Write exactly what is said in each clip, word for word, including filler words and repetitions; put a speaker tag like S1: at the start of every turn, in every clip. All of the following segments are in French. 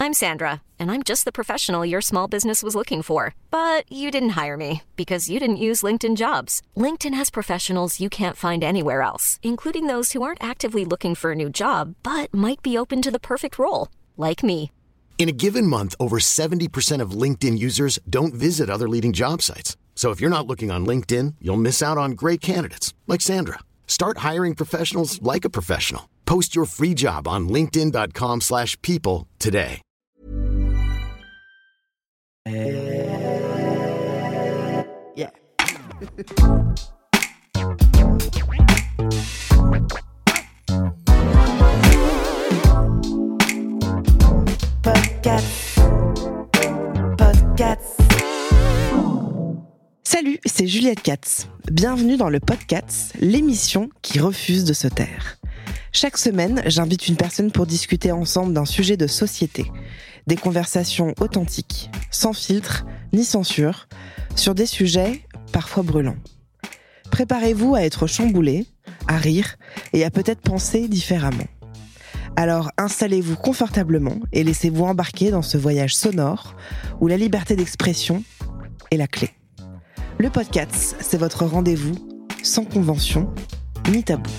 S1: I'm Sandra, and I'm just the professional your small business was looking for. But you didn't hire me because you didn't use LinkedIn Jobs. LinkedIn has professionals you can't find anywhere else, including those who aren't actively looking for a new job, but might be open to the perfect role, like me.
S2: In a given month, over seventy percent of LinkedIn users don't visit other leading job sites. So if you're not looking on LinkedIn, you'll miss out on great candidates like Sandra. Start hiring professionals like a professional. Post your free job on linkedin.com slash people today.
S3: Yeah. Podcast. Podcast. Salut, c'est Juliette Katz. Bienvenue dans le Podcast, l'émission qui refuse de se taire. Chaque semaine, j'invite une personne pour discuter ensemble d'un sujet de société. Des conversations authentiques, sans filtre ni censure, sur des sujets parfois brûlants. Préparez-vous à être chamboulés, à rire et à peut-être penser différemment. Alors installez-vous confortablement et laissez-vous embarquer dans ce voyage sonore où la liberté d'expression est la clé. Le podcast, c'est votre rendez-vous sans convention ni tabou.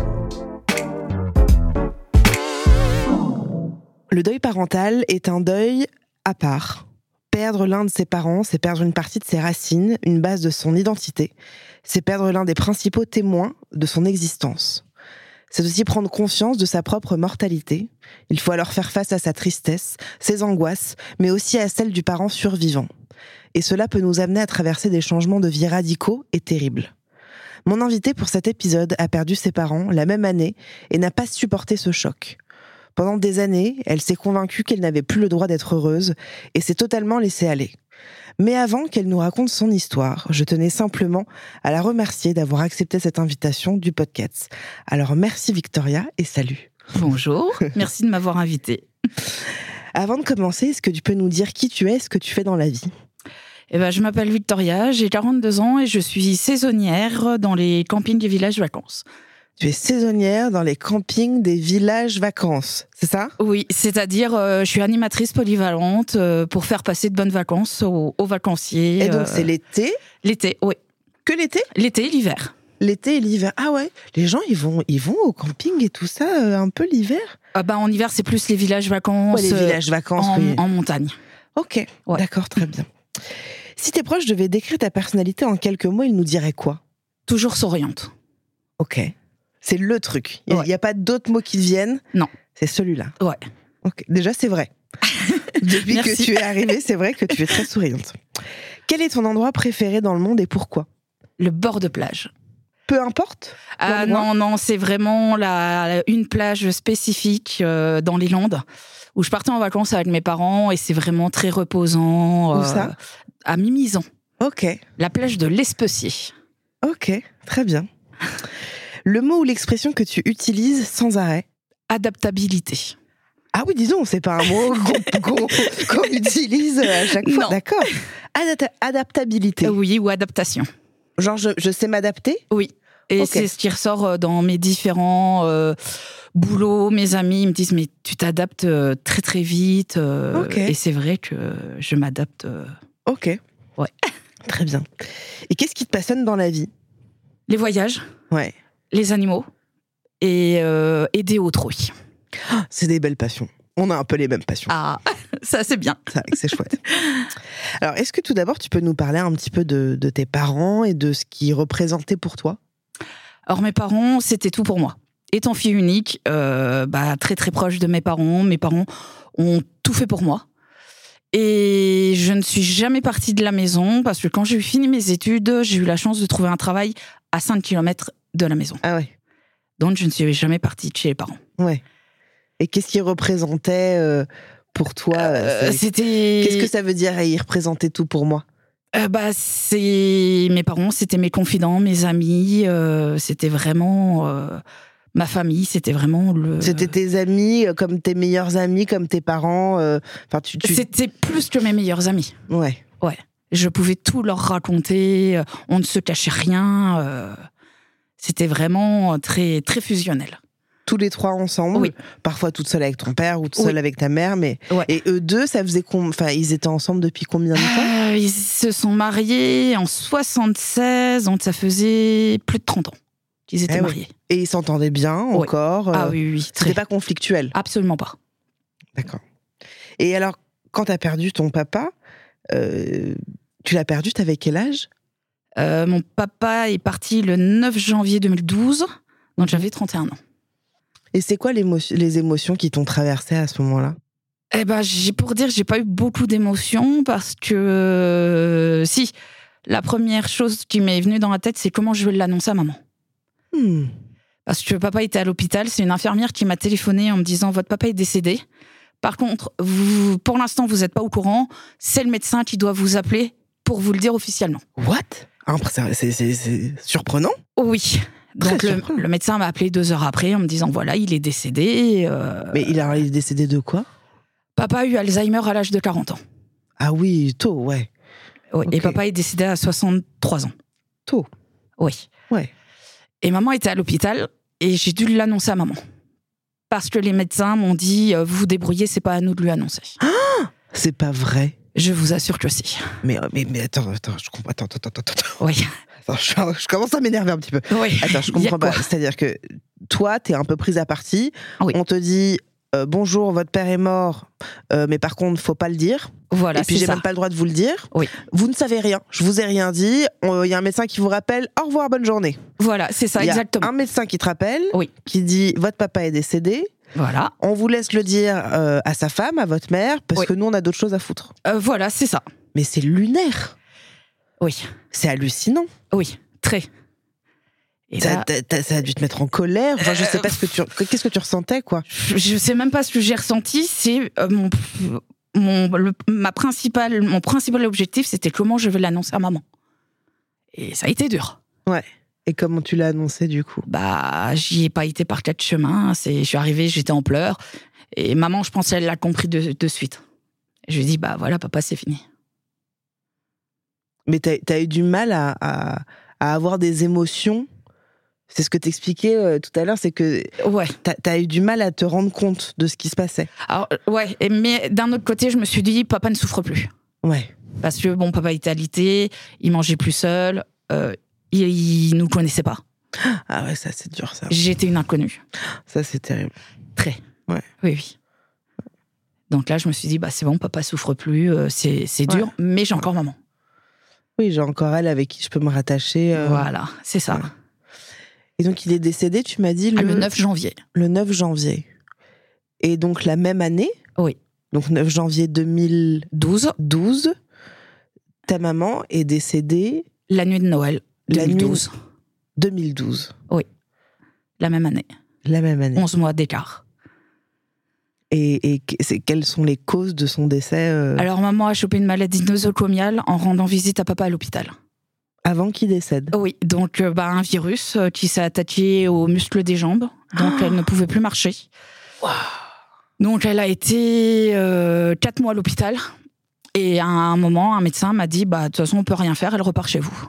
S3: Le deuil parental est un deuil à part. Perdre l'un de ses parents, c'est perdre une partie de ses racines, une base de son identité. C'est perdre l'un des principaux témoins de son existence. C'est aussi prendre conscience de sa propre mortalité. Il faut alors faire face à sa tristesse, ses angoisses, mais aussi à celle du parent survivant. Et cela peut nous amener à traverser des changements de vie radicaux et terribles. Mon invité pour cet épisode a perdu ses parents la même année et n'a pas supporté ce choc. Pendant des années, elle s'est convaincue qu'elle n'avait plus le droit d'être heureuse et s'est totalement laissée aller. Mais avant qu'elle nous raconte son histoire, je tenais simplement à la remercier d'avoir accepté cette invitation du podcast. Alors merci Victoria et salut.
S4: Bonjour, merci de m'avoir invitée.
S3: Avant de commencer, est-ce que tu peux nous dire qui tu es, ce que tu fais dans la vie ?
S4: Eh ben, je m'appelle Victoria, j'ai quarante-deux ans et je suis saisonnière dans les campings des villages vacances.
S3: Tu es saisonnière dans les campings des villages vacances, c'est ça ?
S4: Oui, c'est-à-dire euh, je suis animatrice polyvalente euh, pour faire passer de bonnes vacances aux, aux vacanciers.
S3: Et donc
S4: euh,
S3: c'est l'été ?
S4: L'été, oui.
S3: Que l'été ?
S4: L'été et l'hiver.
S3: L'été et l'hiver. Ah ouais, les gens ils vont, ils vont au camping et tout ça euh, un peu l'hiver ?
S4: Ah ben, en hiver, c'est plus les villages vacances.
S3: Ouais, les villages vacances,
S4: en,
S3: oui.
S4: en montagne.
S3: Ok,
S4: ouais.
S3: D'accord, très bien. Si tes proches devaient décrire ta personnalité en quelques mots, ils nous diraient quoi ?
S4: Toujours souriante.
S3: Ok. C'est le truc. Il n'y
S4: ouais.
S3: a pas d'autres mots qui te viennent ?
S4: Non.
S3: C'est celui-là ?
S4: Ouais.
S3: Ok. Déjà, c'est vrai. Depuis que tu es arrivée, c'est vrai que tu es très souriante. Quel est ton endroit préféré dans le monde et pourquoi ?
S4: Le bord de plage.
S3: Peu importe ?
S4: Ah non, non, c'est vraiment la, une plage spécifique euh, dans les Landes où je partais en vacances avec mes parents et c'est vraiment très reposant.
S3: Où
S4: euh,
S3: ça ?
S4: À Mimizan.
S3: Ok.
S4: La plage de l'Especier.
S3: Ok, très bien. Le mot ou l'expression que tu utilises sans arrêt ?
S4: Adaptabilité.
S3: Ah oui, disons, c'est pas un mot qu'on, qu'on, qu'on utilise à chaque fois.
S4: Non.
S3: D'accord. Adapta- adaptabilité.
S4: Oui, ou adaptation.
S3: Genre, je, je sais m'adapter ?
S4: Oui. Et
S3: okay.
S4: C'est ce qui ressort dans mes différents euh, boulots. Mes amis ils me disent, mais tu t'adaptes très très vite. Euh,
S3: okay.
S4: Et c'est vrai que je m'adapte. Euh...
S3: Ok.
S4: Ouais.
S3: Très bien. Et qu'est-ce qui te passionne dans la vie ?
S4: Les voyages.
S3: Ouais.
S4: Les animaux. Et euh, aider autrui.
S3: Ah, c'est des belles passions. On a un peu les mêmes passions.
S4: Ah, ça c'est bien.
S3: Ça, c'est chouette. Alors, est-ce que tout d'abord, tu peux nous parler un petit peu de, de tes parents et de ce qu'ils représentaient pour toi ?
S4: Alors, mes parents, c'était tout pour moi. Étant fille unique, euh, bah, très très proche de mes parents, mes parents ont tout fait pour moi. Et je ne suis jamais partie de la maison parce que quand j'ai fini mes études, j'ai eu la chance de trouver un travail à cinq kilomètres de la maison.
S3: Ah ouais.
S4: Donc, je ne suis jamais partie de chez les parents.
S3: Ouais. Et qu'est-ce qu'ils représentaient euh, pour toi
S4: euh, C'était...
S3: Qu'est-ce que ça veut dire, ils représentaient tout pour moi ?
S4: euh, bah, c'est... Mes parents, c'était mes confidents, mes amis. Euh, c'était vraiment... Euh... Ma famille, c'était vraiment le...
S3: C'était tes amis, comme tes meilleurs amis, comme tes parents euh... enfin, tu, tu...
S4: C'était plus que mes meilleurs amis.
S3: Ouais.
S4: Ouais. Je pouvais tout leur raconter, on ne se cachait rien. Euh... C'était vraiment très, très fusionnel.
S3: Tous les trois ensemble,
S4: Oui.
S3: parfois toute seule avec ton père ou toute
S4: Oui.
S3: seule avec ta mère, mais
S4: Ouais.
S3: et eux deux, ça faisait com... enfin ils étaient ensemble depuis combien de temps?
S4: Euh, ils se sont mariés en soixante-seize, donc ça faisait plus de trente ans qu'ils étaient
S3: Eh oui.
S4: mariés.
S3: Et ils s'entendaient bien
S4: Oui.
S3: encore. euh,
S4: Ah oui, oui, très.
S3: C'était pas conflictuel.
S4: Absolument pas.
S3: D'accord. Et alors, quand t'as perdu ton papa, euh, tu l'as perdu, t'avais quel âge?
S4: Euh, mon papa est parti le neuf janvier deux mille douze, donc j'avais trente et un ans.
S3: Et c'est quoi l'émotion- les émotions qui t'ont traversé à ce moment-là?
S4: Eh ben, j'ai pour dire, j'ai pas eu beaucoup d'émotions parce que euh, si, la première chose qui m'est venue dans la tête, c'est comment je vais l'annoncer à maman.
S3: Hmm.
S4: Parce que papa était à l'hôpital, c'est une infirmière qui m'a téléphoné en me disant votre papa est décédé. Par contre, vous, pour l'instant, vous n'êtes pas au courant. C'est le médecin qui doit vous appeler pour vous le dire officiellement.
S3: What? Ah, c'est- c'est c'est- c'est surprenant.
S4: Oui. Donc
S3: Très
S4: le,
S3: surprenant.
S4: le médecin m'a appelé deux heures après en me disant voilà, il est décédé. euh,
S3: Mais il, a, il est décédé de quoi?
S4: Papa a eu Alzheimer à l'âge de quarante ans.
S3: Ah oui, tôt, ouais.
S4: Oui. Et
S3: Ok.
S4: papa est décédé à soixante-trois ans.
S3: Tôt.
S4: Oui.
S3: Ouais.
S4: Et maman était à l'hôpital et j'ai dû l'annoncer à maman. Parce que les médecins m'ont dit euh, vous vous débrouillez, c'est pas à nous de lui annoncer.
S3: C'est pas vrai.
S4: Je vous assure que si.
S3: Mais, mais, mais attends, attends, je comprends. Attends, attends, attends, attends.
S4: Oui.
S3: Attends, je, je commence à m'énerver un petit peu.
S4: Oui.
S3: Attends, je
S4: Il y a
S3: comprends pas.
S4: quoi
S3: C'est-à-dire que toi, t'es un peu prise à partie.
S4: Oui.
S3: On te dit euh, bonjour, votre père est mort, euh, mais par contre, faut pas le dire.
S4: Voilà,
S3: Et puis
S4: c'est
S3: j'ai
S4: ça.
S3: même pas le droit de vous le dire.
S4: Oui.
S3: Vous ne savez rien. Je vous ai rien dit. Il y a un médecin qui vous rappelle. Au revoir, bonne journée.
S4: Voilà, c'est ça,
S3: Il y a
S4: exactement.
S3: un médecin qui te rappelle,
S4: Oui.
S3: qui dit votre papa est décédé.
S4: Voilà.
S3: On vous laisse le dire euh, à sa femme, à votre mère, parce
S4: Oui.
S3: que nous on a d'autres choses à foutre.
S4: Euh, voilà, c'est ça.
S3: Mais c'est lunaire.
S4: Oui.
S3: C'est hallucinant.
S4: Oui, très. Et
S3: Ça,
S4: là,
S3: t'as- t'as- ça a dû te mettre en colère. Enfin, je sais pas ce que tu, qu'est-ce que tu ressentais, quoi.
S4: je sais même pas ce que j'ai ressenti. C'est euh, mon, mon, le- ma principale, mon principal objectif, c'était comment je vais l'annoncer à maman. Et ça a été dur.
S3: Ouais. Et comment tu l'as annoncé, du coup?
S4: Bah, j'y ai pas été par quatre chemins. C'est, je suis arrivée, j'étais en pleurs. Et maman, je pense qu'elle l'a compris de, de suite. Je lui ai dit, bah voilà, papa, c'est fini.
S3: Mais t'as as eu du mal à, à, à avoir des émotions. C'est ce que t'expliquais euh, tout à l'heure, c'est que
S4: Ouais.
S3: t'as as eu du mal à te rendre compte de ce qui se passait.
S4: Alors, ouais. Et, mais d'un autre côté, je me suis dit, papa ne souffre plus.
S3: Ouais.
S4: Parce que, bon, papa était alité, il mangeait plus seul, euh, il, il nous connaissait pas.
S3: Ah ouais, ça c'est dur, ça.
S4: J'étais une inconnue.
S3: Ça c'est terrible.
S4: Très.
S3: Ouais.
S4: Oui, oui. Donc là, je me suis dit, bah c'est bon, papa souffre plus, euh, c'est c'est dur,
S3: Ouais.
S4: mais j'ai encore maman.
S3: Oui, j'ai encore elle avec qui je peux me rattacher. euh.
S4: Voilà, c'est ça.
S3: ouais. Et donc il est décédé, tu m'as dit, le,
S4: Ah, le neuf janvier.
S3: le neuf janvier. Et donc la même année,
S4: Oui.
S3: donc neuf janvier deux mille
S4: douze,
S3: douze, ta maman est décédée
S4: la nuit de Noël,
S3: La nuit-
S4: deux mille douze.
S3: deux mille douze,
S4: La même année.
S3: la même année.
S4: onze mois d'écart.
S3: Et, et que- c'est- quelles sont les causes de son décès euh,
S4: Alors, maman a chopé une maladie nosocomiale en rendant visite à papa à l'hôpital.
S3: avant qu'il décède?
S4: Oui, donc euh, bah, un virus euh, qui s'est attaqué aux muscles des jambes, donc elle ne pouvait plus marcher. Donc elle a été euh, quatre mois à l'hôpital. Et à un moment, un médecin m'a dit, bah de toute façon, on peut rien faire, elle repart chez vous.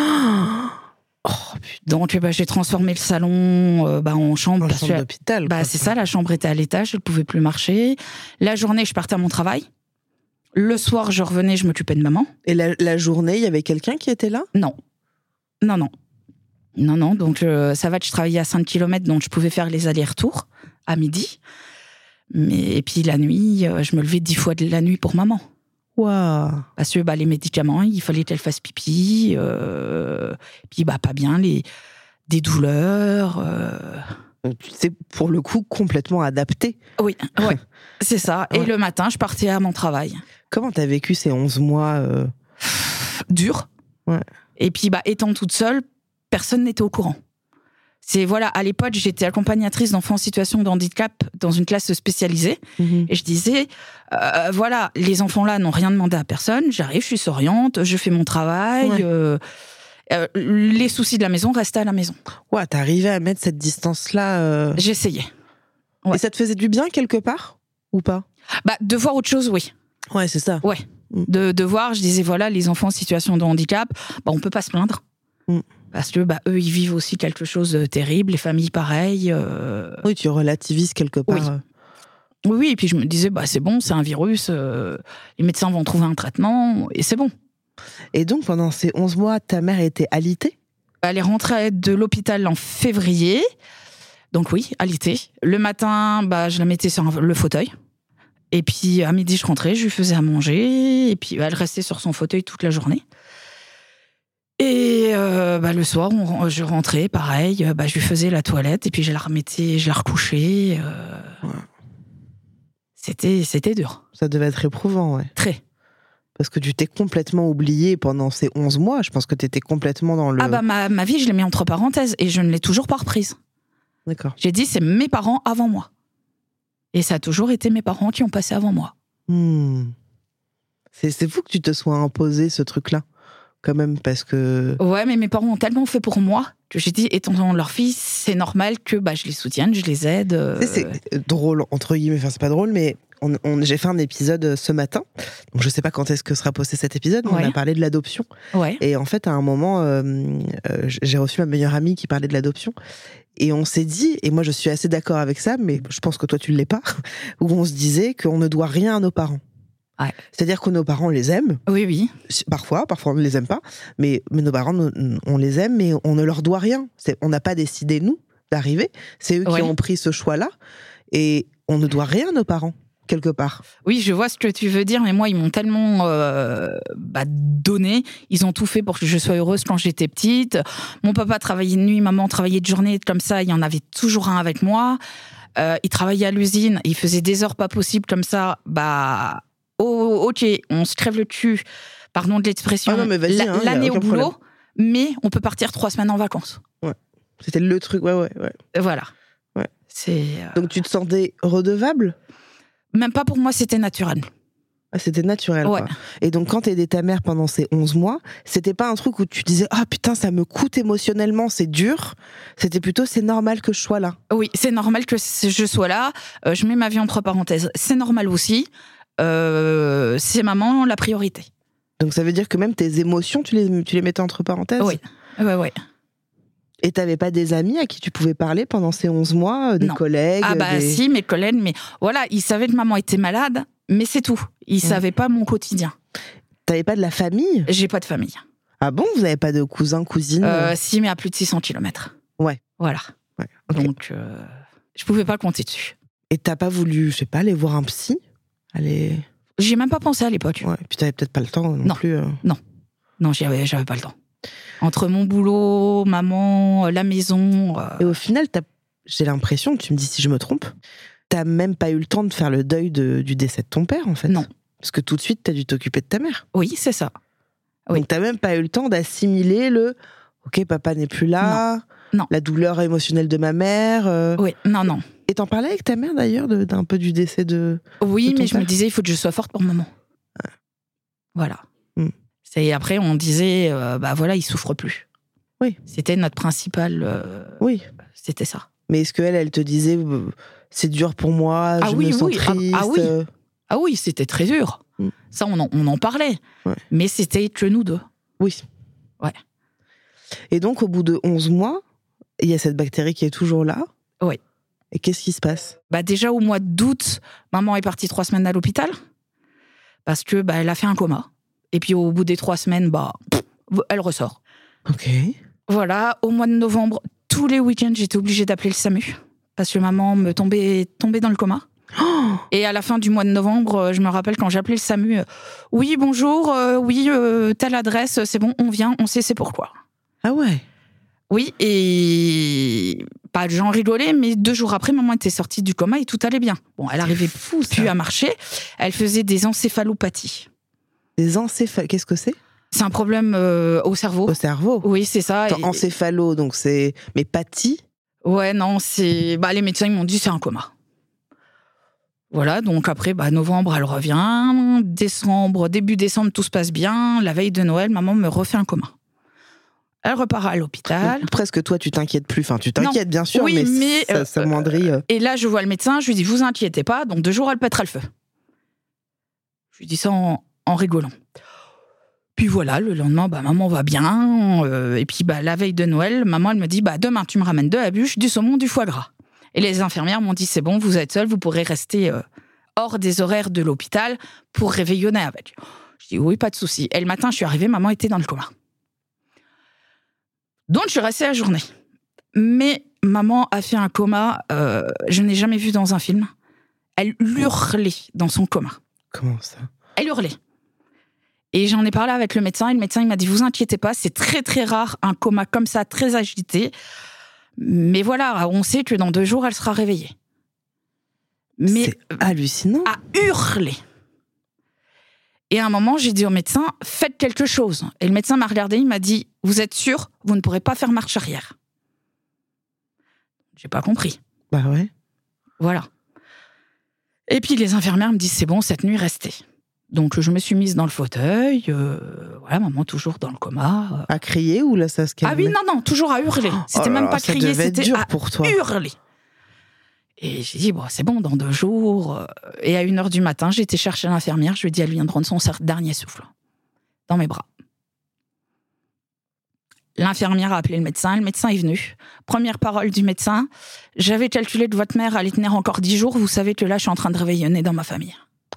S3: Oh putain,
S4: Donc bah, j'ai transformé le salon euh, bah, en chambre.
S3: en
S4: parce
S3: chambre
S4: que-
S3: d'hôpital.
S4: bah,
S3: quoi.
S4: c'est ça, la chambre était à l'étage, elle pouvait plus marcher. La journée, je partais à mon travail. Le soir, je revenais, je m'occupais de maman.
S3: Et la, la journée, il y avait quelqu'un qui était là?
S4: Non. Non, non. Non, non. Donc, euh, ça va, je travaillais à cinq kilomètres, donc je pouvais faire les allers-retours à midi. Mais, et puis la nuit, euh, je me levais dix fois de la nuit pour maman.
S3: Waouh.
S4: Parce que bah, les médicaments, il fallait qu'elle fasse pipi. Euh, puis, bah, pas bien, les, des douleurs. Euh...
S3: C'est pour le coup complètement adapté.
S4: Oui, ouais, c'est ça. Et
S3: Ouais.
S4: le matin, je partais à mon travail.
S3: Comment t'as vécu ces onze mois euh,
S4: Dur.
S3: Ouais.
S4: Et puis, bah, étant toute seule, personne n'était au courant. C'est, voilà, à l'époque, j'étais accompagnatrice d'enfants en situation de handicap dans une classe spécialisée. Et je disais, euh, voilà, les enfants là n'ont rien demandé à personne. J'arrive, je suis souriante, je fais mon travail.
S3: Ouais.
S4: euh, euh, les soucis de la maison restaient à la maison.
S3: Ouais, t'arrivais à mettre cette distance-là. euh,
S4: J'essayais. Ouais.
S3: Et ça te faisait du bien quelque part? Ou pas?
S4: Bah, de voir autre chose, oui.
S3: Ouais, c'est ça.
S4: Ouais. De, de voir, je disais, voilà, les enfants en situation de handicap, bah, on peut pas se plaindre.
S3: Mm.
S4: Parce que bah, eux, ils vivent aussi quelque chose de terrible, les familles pareilles. Euh...
S3: Oui, tu relativises quelque part.
S4: Oui. Oui, oui, et puis je me disais, bah, c'est bon, c'est un virus, euh, les médecins vont trouver un traitement, et c'est bon.
S3: Et donc, pendant ces onze mois, ta mère était alitée ?
S4: Elle est rentrée de l'hôpital en février, donc oui, alitée. Le matin, bah, je la mettais sur le fauteuil, et puis à midi, je rentrais, je lui faisais à manger, et puis elle restait sur son fauteuil toute la journée. Et euh, bah, le soir, on, je rentrais, pareil, bah, je lui faisais la toilette, et puis je la remettais, je la recouchais... Euh... Ouais. C'était, c'était dur.
S3: Ça devait être éprouvant, ouais.
S4: Très.
S3: Parce que tu t'es complètement oubliée pendant ces onze mois. Je pense que tu étais complètement dans le...
S4: Ah bah ma, ma vie, je l'ai mis entre parenthèses et je ne l'ai toujours pas reprise.
S3: D'accord.
S4: J'ai dit, c'est mes parents avant moi. Et ça a toujours été mes parents qui ont passé avant moi.
S3: Hmm. C'est, c'est fou que tu te sois imposé ce truc-là, quand même, parce que...
S4: Ouais, mais mes parents ont tellement fait pour moi que j'ai dit, étant leur fille, c'est normal que bah, je les soutienne, je les aide. Euh...
S3: C'est, c'est drôle, entre guillemets, enfin c'est pas drôle, mais on, on, j'ai fait un épisode ce matin, donc je sais pas quand est-ce que sera posté cet épisode, mais ouais. On a parlé de l'adoption.
S4: Ouais.
S3: Et en fait, à un moment, euh, euh, j'ai reçu ma meilleure amie qui parlait de l'adoption, et on s'est dit, et moi je suis assez d'accord avec ça, mais je pense que toi tu ne l'es pas, où on se disait qu'on ne doit rien à nos parents.
S4: Ouais.
S3: C'est-à-dire que nos parents, on les aime.
S4: Oui, oui.
S3: Parfois, parfois on ne les aime pas. Mais, mais nos parents, on les aime, mais on ne leur doit rien. C'est, on n'a pas décidé, nous, d'arriver. C'est eux ouais. qui ont pris ce choix-là. Et on ne doit rien à nos parents, quelque part.
S4: Oui, je vois ce que tu veux dire, mais moi, ils m'ont tellement euh, bah, donné. Ils ont tout fait pour que je sois heureuse quand j'étais petite. Mon papa travaillait de nuit, maman travaillait de journée. Comme ça, il y en avait toujours un avec moi. Euh, il travaillait à l'usine. Il faisait des heures pas possibles comme ça. Bah... Oh, ok, on se crève le cul, pardon de l'expression,
S3: ah non, mais
S4: la,
S3: hein,
S4: l'année au boulot,
S3: problème.
S4: Mais on peut partir trois semaines en vacances.
S3: Ouais, c'était le truc, ouais, ouais, ouais.
S4: Voilà.
S3: Ouais.
S4: C'est, euh...
S3: Donc tu te sentais redevable ?
S4: Même pas pour moi, c'était naturel.
S3: Ah, c'était naturel,
S4: ouais.
S3: quoi. Et donc quand t'aidais ta mère pendant ces onze mois, c'était pas un truc où tu disais « Ah putain, ça me coûte émotionnellement, c'est dur ». C'était plutôt « C'est normal que je sois là ».
S4: Oui, c'est normal que je sois là. Euh, je mets ma vie entre parenthèses. C'est normal aussi. Euh, c'est maman la priorité.
S3: Donc ça veut dire que même tes émotions, tu les, tu les mettais entre parenthèses ?
S4: Oui, ouais, ouais.
S3: Et t'avais pas des amis à qui tu pouvais parler pendant ces onze mois, des
S4: non.
S3: collègues ?
S4: Ah bah
S3: des...
S4: si, mes collègues, mais voilà, ils savaient que maman était malade, mais c'est tout. Ils mmh. savaient pas mon quotidien.
S3: T'avais pas de la famille ?
S4: J'ai pas de famille.
S3: Ah bon ? Vous avez pas de cousins, cousines ?
S4: euh, Si, mais à plus de six cents kilomètres.
S3: Ouais.
S4: Voilà.
S3: Ouais, okay.
S4: Donc, euh, je pouvais pas compter dessus.
S3: Et t'as pas voulu, je sais pas, aller voir un psy ? Aller...
S4: J'y ai même pas pensé à l'époque.
S3: Ouais, puis t'avais peut-être pas le temps non,
S4: non.
S3: plus. Euh...
S4: Non, non, j'y avais, j'avais pas le temps. Entre mon boulot, maman, la maison... Euh...
S3: Et au final, t'as, j'ai l'impression, tu me dis si je me trompe, t'as même pas eu le temps de faire le deuil de, du décès de ton père, en fait.
S4: Non.
S3: Parce que tout de suite, t'as dû t'occuper de ta mère.
S4: Oui, c'est ça. Oui.
S3: Donc t'as même pas eu le temps d'assimiler le « Ok, papa n'est plus là »,
S4: non.
S3: la douleur émotionnelle de ma mère. Euh...
S4: Oui, non, non.
S3: Et t'en parlais avec ta mère d'ailleurs de, d'un peu du décès de.
S4: Oui,
S3: de
S4: mais je
S3: père.
S4: me disais il faut que je sois forte pour maman.
S3: Ouais.
S4: Voilà.
S3: Mm.
S4: C'est après on disait euh, bah voilà il souffre plus.
S3: Oui.
S4: C'était notre principal. Euh,
S3: oui.
S4: C'était ça.
S3: Mais est-ce que elle, elle te disait c'est dur pour moi,
S4: ah
S3: je
S4: oui,
S3: me sens
S4: oui.
S3: triste.
S4: Ah, ah oui. Ah oui, c'était très dur. Mm. Ça on en, on en parlait.
S3: Ouais.
S4: Mais c'était que nous deux.
S3: Oui.
S4: Ouais.
S3: Et donc au bout de onze mois, il y a cette bactérie qui est toujours là.
S4: Oui.
S3: Et qu'est-ce qui se passe ?
S4: Bah déjà au mois d'août, maman est partie trois semaines à l'hôpital parce que bah elle a fait un coma. Et puis au bout des trois semaines, bah pff, elle ressort.
S3: Ok.
S4: Voilà. Au mois de novembre, tous les week-ends, j'étais obligée d'appeler le SAMU parce que maman me tombait tombait dans le coma.
S3: Oh.
S4: Et à la fin du mois de novembre, je me rappelle quand j'appelais le SAMU, euh, oui bonjour, euh, oui euh, telle adresse, c'est bon, on vient, on sait c'est pourquoi.
S3: Ah ouais.
S4: Oui, et pas de gens rigolaient, mais deux jours après, maman était sortie du coma et tout allait bien. Bon, elle arrivait fou, plus à marcher. Elle faisait des encéphalopathies.
S3: Des encéphalo... Qu'est-ce que c'est ?
S4: C'est un problème euh, au cerveau.
S3: Au cerveau ?
S4: Oui, c'est ça.
S3: Attends, et... encéphalo, donc c'est... Mais pathie ?
S4: Ouais, non, c'est... Bah, les médecins ils m'ont dit c'est un coma. Voilà, donc après, bah, novembre, elle revient. Décembre, début décembre, tout se passe bien. La veille de Noël, maman me refait un coma. Elle repart à l'hôpital.
S3: Donc, presque toi, tu t'inquiètes plus. Enfin, tu t'inquiètes non. bien sûr,
S4: oui,
S3: mais,
S4: mais
S3: ça, ça moindrit. Euh...
S4: Et là, je vois le médecin, je lui dis, vous inquiétez pas, donc deux jours, elle pètera le feu. Je lui dis ça en, en rigolant. Puis voilà, le lendemain, bah, maman va bien. Euh, et puis bah, la veille de Noël, maman, elle me dit, bah, demain, tu me ramènes de la bûche, du saumon, du foie gras. Et les infirmières m'ont dit, c'est bon, vous êtes seule, vous pourrez rester euh, hors des horaires de l'hôpital pour réveillonner avec. Je dis, oui, pas de souci. Et le matin, je suis arrivée, maman était dans le coma. Donc, je suis restée la journée. Mais maman a fait un coma, euh, je n'ai jamais vu dans un film. Elle hurlait dans son coma.
S3: Comment ça ?
S4: Elle hurlait. Et j'en ai parlé avec le médecin, et le médecin il m'a dit, vous inquiétez pas, c'est très très rare, un coma comme ça, très agité. Mais voilà, on sait que dans deux jours, elle sera réveillée. Mais
S3: c'est hallucinant.
S4: À hurler. Et à un moment, j'ai dit au médecin, faites quelque chose. Et le médecin m'a regardé, il m'a dit, vous êtes sûr, vous ne pourrez pas faire marche arrière. J'ai pas compris.
S3: Bah ouais.
S4: Voilà. Et puis les infirmières me disent, c'est bon, cette nuit, restez. Donc je me suis mise dans le fauteuil, euh, voilà, maman toujours dans le coma.
S3: À crier ou là ça se calmait ?
S4: Ah oui, non, non, toujours à hurler. C'était
S3: oh là
S4: même pas
S3: là,
S4: crier, c'était
S3: dur
S4: à
S3: pour toi.
S4: hurler. Et j'ai dit, bon, c'est bon, dans deux jours. Et à une heure du matin, j'ai été chercher l'infirmière, je lui ai dit, elle vient de prendre son dernier souffle dans mes bras. L'infirmière a appelé le médecin, le médecin est venu. Première parole du médecin, j'avais calculé que votre mère allait tenir encore dix jours, vous savez que là, je suis en train de réveillonner dans ma famille.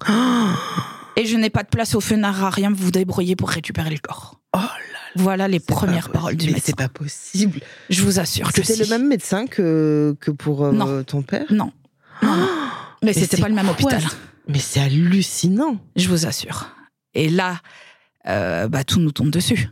S4: Et je n'ai pas de place au funérarium, vous vous débrouillez pour récupérer le corps.
S3: Oh là là.
S4: Voilà les
S3: C'est
S4: premières paroles du
S3: mais
S4: médecin.
S3: c'est pas possible.
S4: Je vous assure que
S3: C'était
S4: si.
S3: le même médecin que, que pour euh,
S4: Non.
S3: ton père ?
S4: Non. non, non. Mais,
S3: Mais
S4: c'était
S3: c'est
S4: pas le même
S3: quoi,
S4: hôpital.
S3: ça ? Mais c'est hallucinant.
S4: Je vous assure. Et là, euh, bah, tout nous tombe dessus.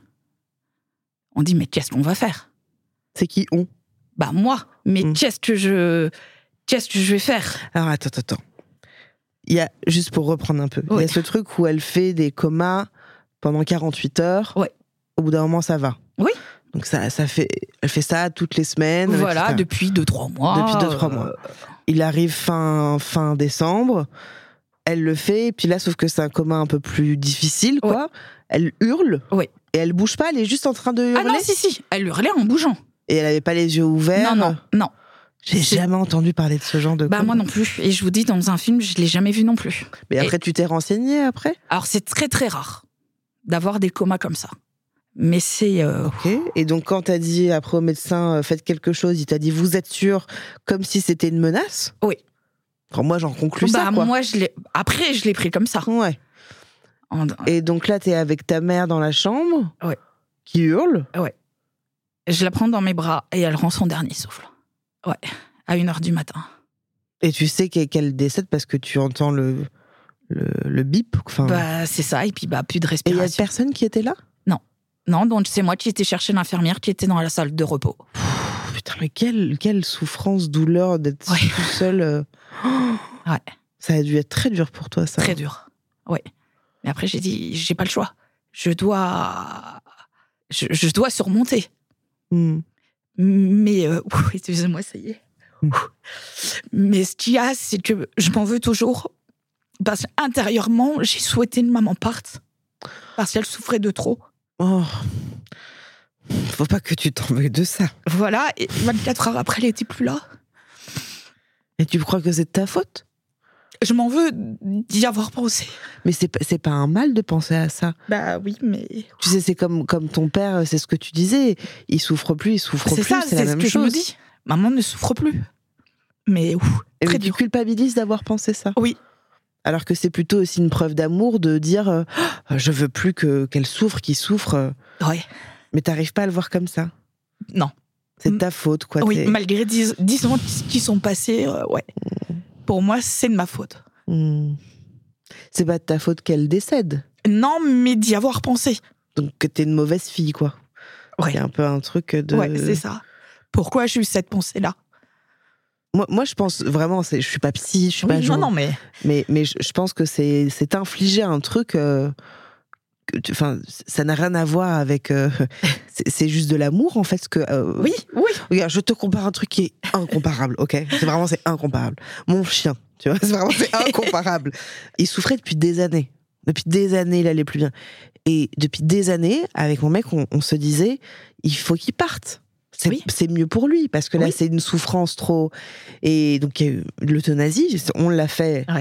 S4: On dit, mais qu'est-ce qu'on va faire ?
S3: C'est qui on ?
S4: Bah moi. Mais
S3: Mm.
S4: qu'est-ce que je... Qu'est-ce que je vais faire ?
S3: Alors attends, attends, attends. Il y a, juste pour reprendre un peu, il
S4: Oui.
S3: y a ce truc où elle fait des comas pendant quarante-huit heures.
S4: Ouais.
S3: Au bout d'un moment, ça va.
S4: Oui.
S3: Donc ça, ça fait, elle fait ça toutes les semaines.
S4: Voilà,
S3: et cetera.
S4: depuis deux, trois mois.
S3: Depuis deux, trois
S4: euh,
S3: mois. Il arrive fin, fin décembre. Elle le fait, et puis là, sauf que c'est un coma un peu plus difficile, quoi.
S4: Ouais.
S3: Elle hurle.
S4: Ouais.
S3: Et elle bouge pas, elle est juste en train de hurler.
S4: Ah non, si, si. Elle hurlait en bougeant.
S3: Et elle avait pas les yeux ouverts.
S4: Non, non, non.
S3: J'ai
S4: C'est-
S3: jamais entendu parler de ce genre de
S4: Bah
S3: coma.
S4: moi non plus. Et je vous dis, dans un film, je l'ai jamais vu non plus.
S3: Mais après, tu t'es renseignée après ?
S4: Alors c'est très très rare d'avoir des comas comme ça. Mais c'est... euh,
S3: Ok. Et donc, quand t'as dit après au médecin, euh, faites quelque chose, il t'a dit, vous êtes sûr, comme si c'était une menace ?
S4: Oui.
S3: Enfin, moi, j'en conclus
S4: bah
S3: ça, quoi.
S4: moi, je l'ai... Après, je l'ai pris comme ça.
S3: Ouais.
S4: En-
S3: Et donc là, t'es avec ta mère dans la chambre,
S4: Ouais.
S3: qui hurle.
S4: Je la prends dans mes bras et elle rend son dernier souffle. Ouais, à une heure du matin.
S3: Et tu sais qu'elle qu'elle décède parce que tu entends le, le, le bip. Enfin...
S4: Bah c'est ça, et puis bah plus de
S3: Et il y a
S4: respiration.
S3: personne qui était là ?
S4: Non, donc c'est moi qui étais chercher l'infirmière qui était dans la salle de repos.
S3: Pff, Putain, mais quelle, quelle souffrance, douleur d'être
S4: Ouais.
S3: tout seul. euh.
S4: Ouais.
S3: Ça a dû être très dur pour toi, ça.
S4: Très dur. Ouais. Mais après j'ai dit, j'ai pas le choix. Je dois... Je, je dois surmonter.
S3: Hmm.
S4: Mais, euh, ouh, excusez-moi, ça y est.
S3: Mm.
S4: Mais ce qu'il y a, c'est que je m'en veux toujours. Parce qu'intérieurement, j'ai souhaité que maman parte. Parce qu'elle souffrait de trop.
S3: Oh. Faut pas que tu t'en veuilles de ça.
S4: Voilà, et vingt-quatre heures après, elle était plus là.
S3: Et tu crois que c'est de ta faute ?
S4: Je m'en veux d'y avoir pensé.
S3: Mais c'est pas- c'est pas un mal de penser à ça.
S4: Bah oui, mais...
S3: Tu sais, c'est comme, comme ton père, c'est ce que tu disais. Il souffre plus, il souffre
S4: C'est
S3: plus,
S4: ça,
S3: c'est
S4: c'est
S3: la
S4: ce
S3: même
S4: que
S3: chose.
S4: je me dis. Maman ne souffre plus. Mais ouh,
S3: Et
S4: très
S3: mais tu
S4: dur.
S3: culpabilises d'avoir pensé ça.
S4: Oui.
S3: Alors que c'est plutôt aussi une preuve d'amour de dire euh, Ah, je veux plus que qu'elle souffre, qu'il souffre. euh.
S4: Ouais.
S3: Mais t'arrives pas à le voir comme ça.
S4: Non.
S3: C'est de ta faute, quoi.
S4: Oui,
S3: t'es-
S4: malgré dix, dix ans qui sont passés, euh, ouais. Pour moi, c'est de ma faute.
S3: Hmm. C'est pas de ta faute qu'elle décède.
S4: Non, mais d'y avoir pensé.
S3: Donc que t'es une mauvaise fille, quoi.
S4: Ouais.
S3: Il y a un peu un truc de.
S4: Ouais, c'est ça. Pourquoi j'ai eu cette pensée-là?
S3: Moi, moi, je pense vraiment, c'est, je suis pas psy, je suis
S4: Oui,
S3: pas
S4: non,
S3: jour-
S4: non, mais...
S3: mais mais je, je pense que c'est c'est infliger un truc. euh, que tu- Enfin, ça n'a rien à voir avec. euh, c'est, c'est juste de l'amour, en fait. Ce que. euh,
S4: Oui, oui.
S3: Regarde, je te compare un truc qui est incomparable, ok? C'est vraiment, c'est incomparable. Mon chien, tu vois, c'est vraiment, c'est incomparable. Il souffrait depuis des années. Depuis des années, il allait plus bien. Et depuis des années, avec mon mec, on, on se disait, il faut qu'il parte. C'est,
S4: Oui.
S3: c'est mieux pour lui, parce que là,
S4: Oui.
S3: c'est une souffrance trop... Et donc, il y a eu l'euthanasie, on l'a fait.
S4: Ouais.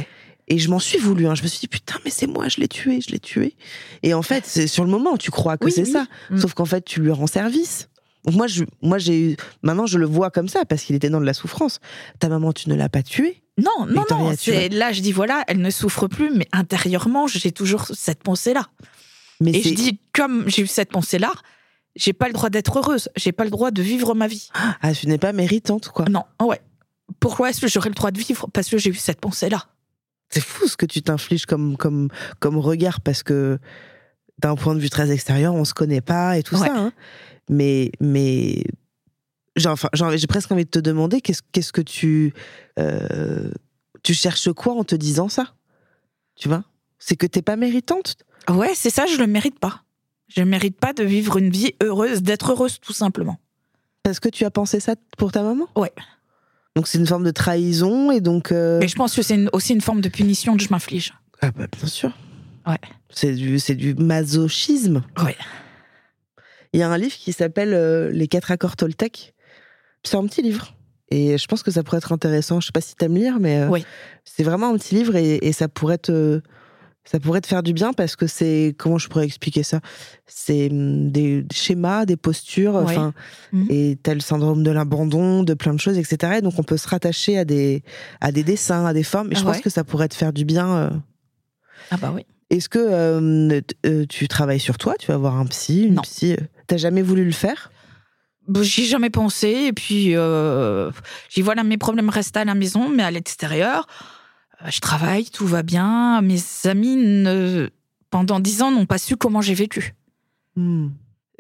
S3: Et je m'en suis voulu. Hein. Je me suis dit, putain, mais c'est moi, je l'ai tué, je l'ai tué. Et en fait, c'est sur le moment, tu crois que
S4: Oui,
S3: c'est
S4: oui.
S3: ça.
S4: Mm.
S3: Sauf qu'en fait, tu lui rends service. Donc moi, je, moi, j'ai eu, maintenant, je le vois comme ça parce qu'il était dans de la souffrance. Ta maman, tu ne l'as pas tué.
S4: Non, non,
S3: t'as rien
S4: non.
S3: à tuer.
S4: C'est, là, je dis, voilà, elle ne souffre plus, mais intérieurement, j'ai toujours cette pensée-là.
S3: Mais
S4: Et
S3: c'est...
S4: je dis, comme j'ai eu cette pensée-là, j'ai pas le droit d'être heureuse. J'ai pas le droit de vivre ma vie.
S3: Ah, tu n'es pas méritante, quoi.
S4: Non, ouais. Pourquoi est-ce que j'aurais le droit de vivre ? Parce que j'ai eu cette pensée-là.
S3: C'est fou ce que tu t'infliges comme, comme, comme regard parce que d'un point de vue très extérieur, on se connaît pas et tout
S4: Ouais.
S3: ça. Hein. Mais, mais j'ai, enfin, j'ai, j'ai presque envie de te demander qu'est-ce, qu'est-ce que tu, euh, tu cherches quoi en te disant ça ? Tu vois ? C'est que t'es pas méritante ?
S4: Ouais, c'est ça, je le mérite pas. Je mérite pas de vivre une vie heureuse, d'être heureuse tout simplement.
S3: Parce que tu as pensé ça pour ta maman ?
S4: Ouais.
S3: Donc c'est une forme de trahison et donc... Euh...
S4: Mais je pense que c'est une- aussi une forme de punition que je m'inflige.
S3: Ah bah bien sûr.
S4: Ouais.
S3: C'est du, c'est du masochisme.
S4: Ouais.
S3: Il y a un livre qui s'appelle euh, Les quatre accords Toltec. C'est un petit livre. Et je pense que ça pourrait être intéressant. Je sais pas si t'aimes lire, mais euh,
S4: Oui.
S3: c'est vraiment un petit livre et, et ça pourrait te, ça pourrait te faire du bien parce que c'est, comment je pourrais expliquer ça ? C'est hum, des schémas, des postures,
S4: Oui.
S3: enfin,
S4: Mhm.
S3: et t'as le syndrome de l'abandon, de plein de choses, et cetera. Et donc on peut se rattacher à des, à des dessins, à des formes. Et je
S4: Ah
S3: pense
S4: ouais.
S3: que ça pourrait te faire du bien. euh.
S4: Ah bah oui.
S3: Est-ce que euh, t- euh, tu travailles sur toi ? Tu vas voir un psy, une
S4: Non.
S3: psy. euh, T'as jamais voulu le faire ?
S4: Bon, j'y ai jamais pensé. Et puis, euh, j'y vois là, mes problèmes restent à la maison, mais à l'extérieur, euh, je travaille, tout va bien. Mes amis, ne, pendant dix ans, n'ont pas su comment j'ai vécu.
S3: Hmm.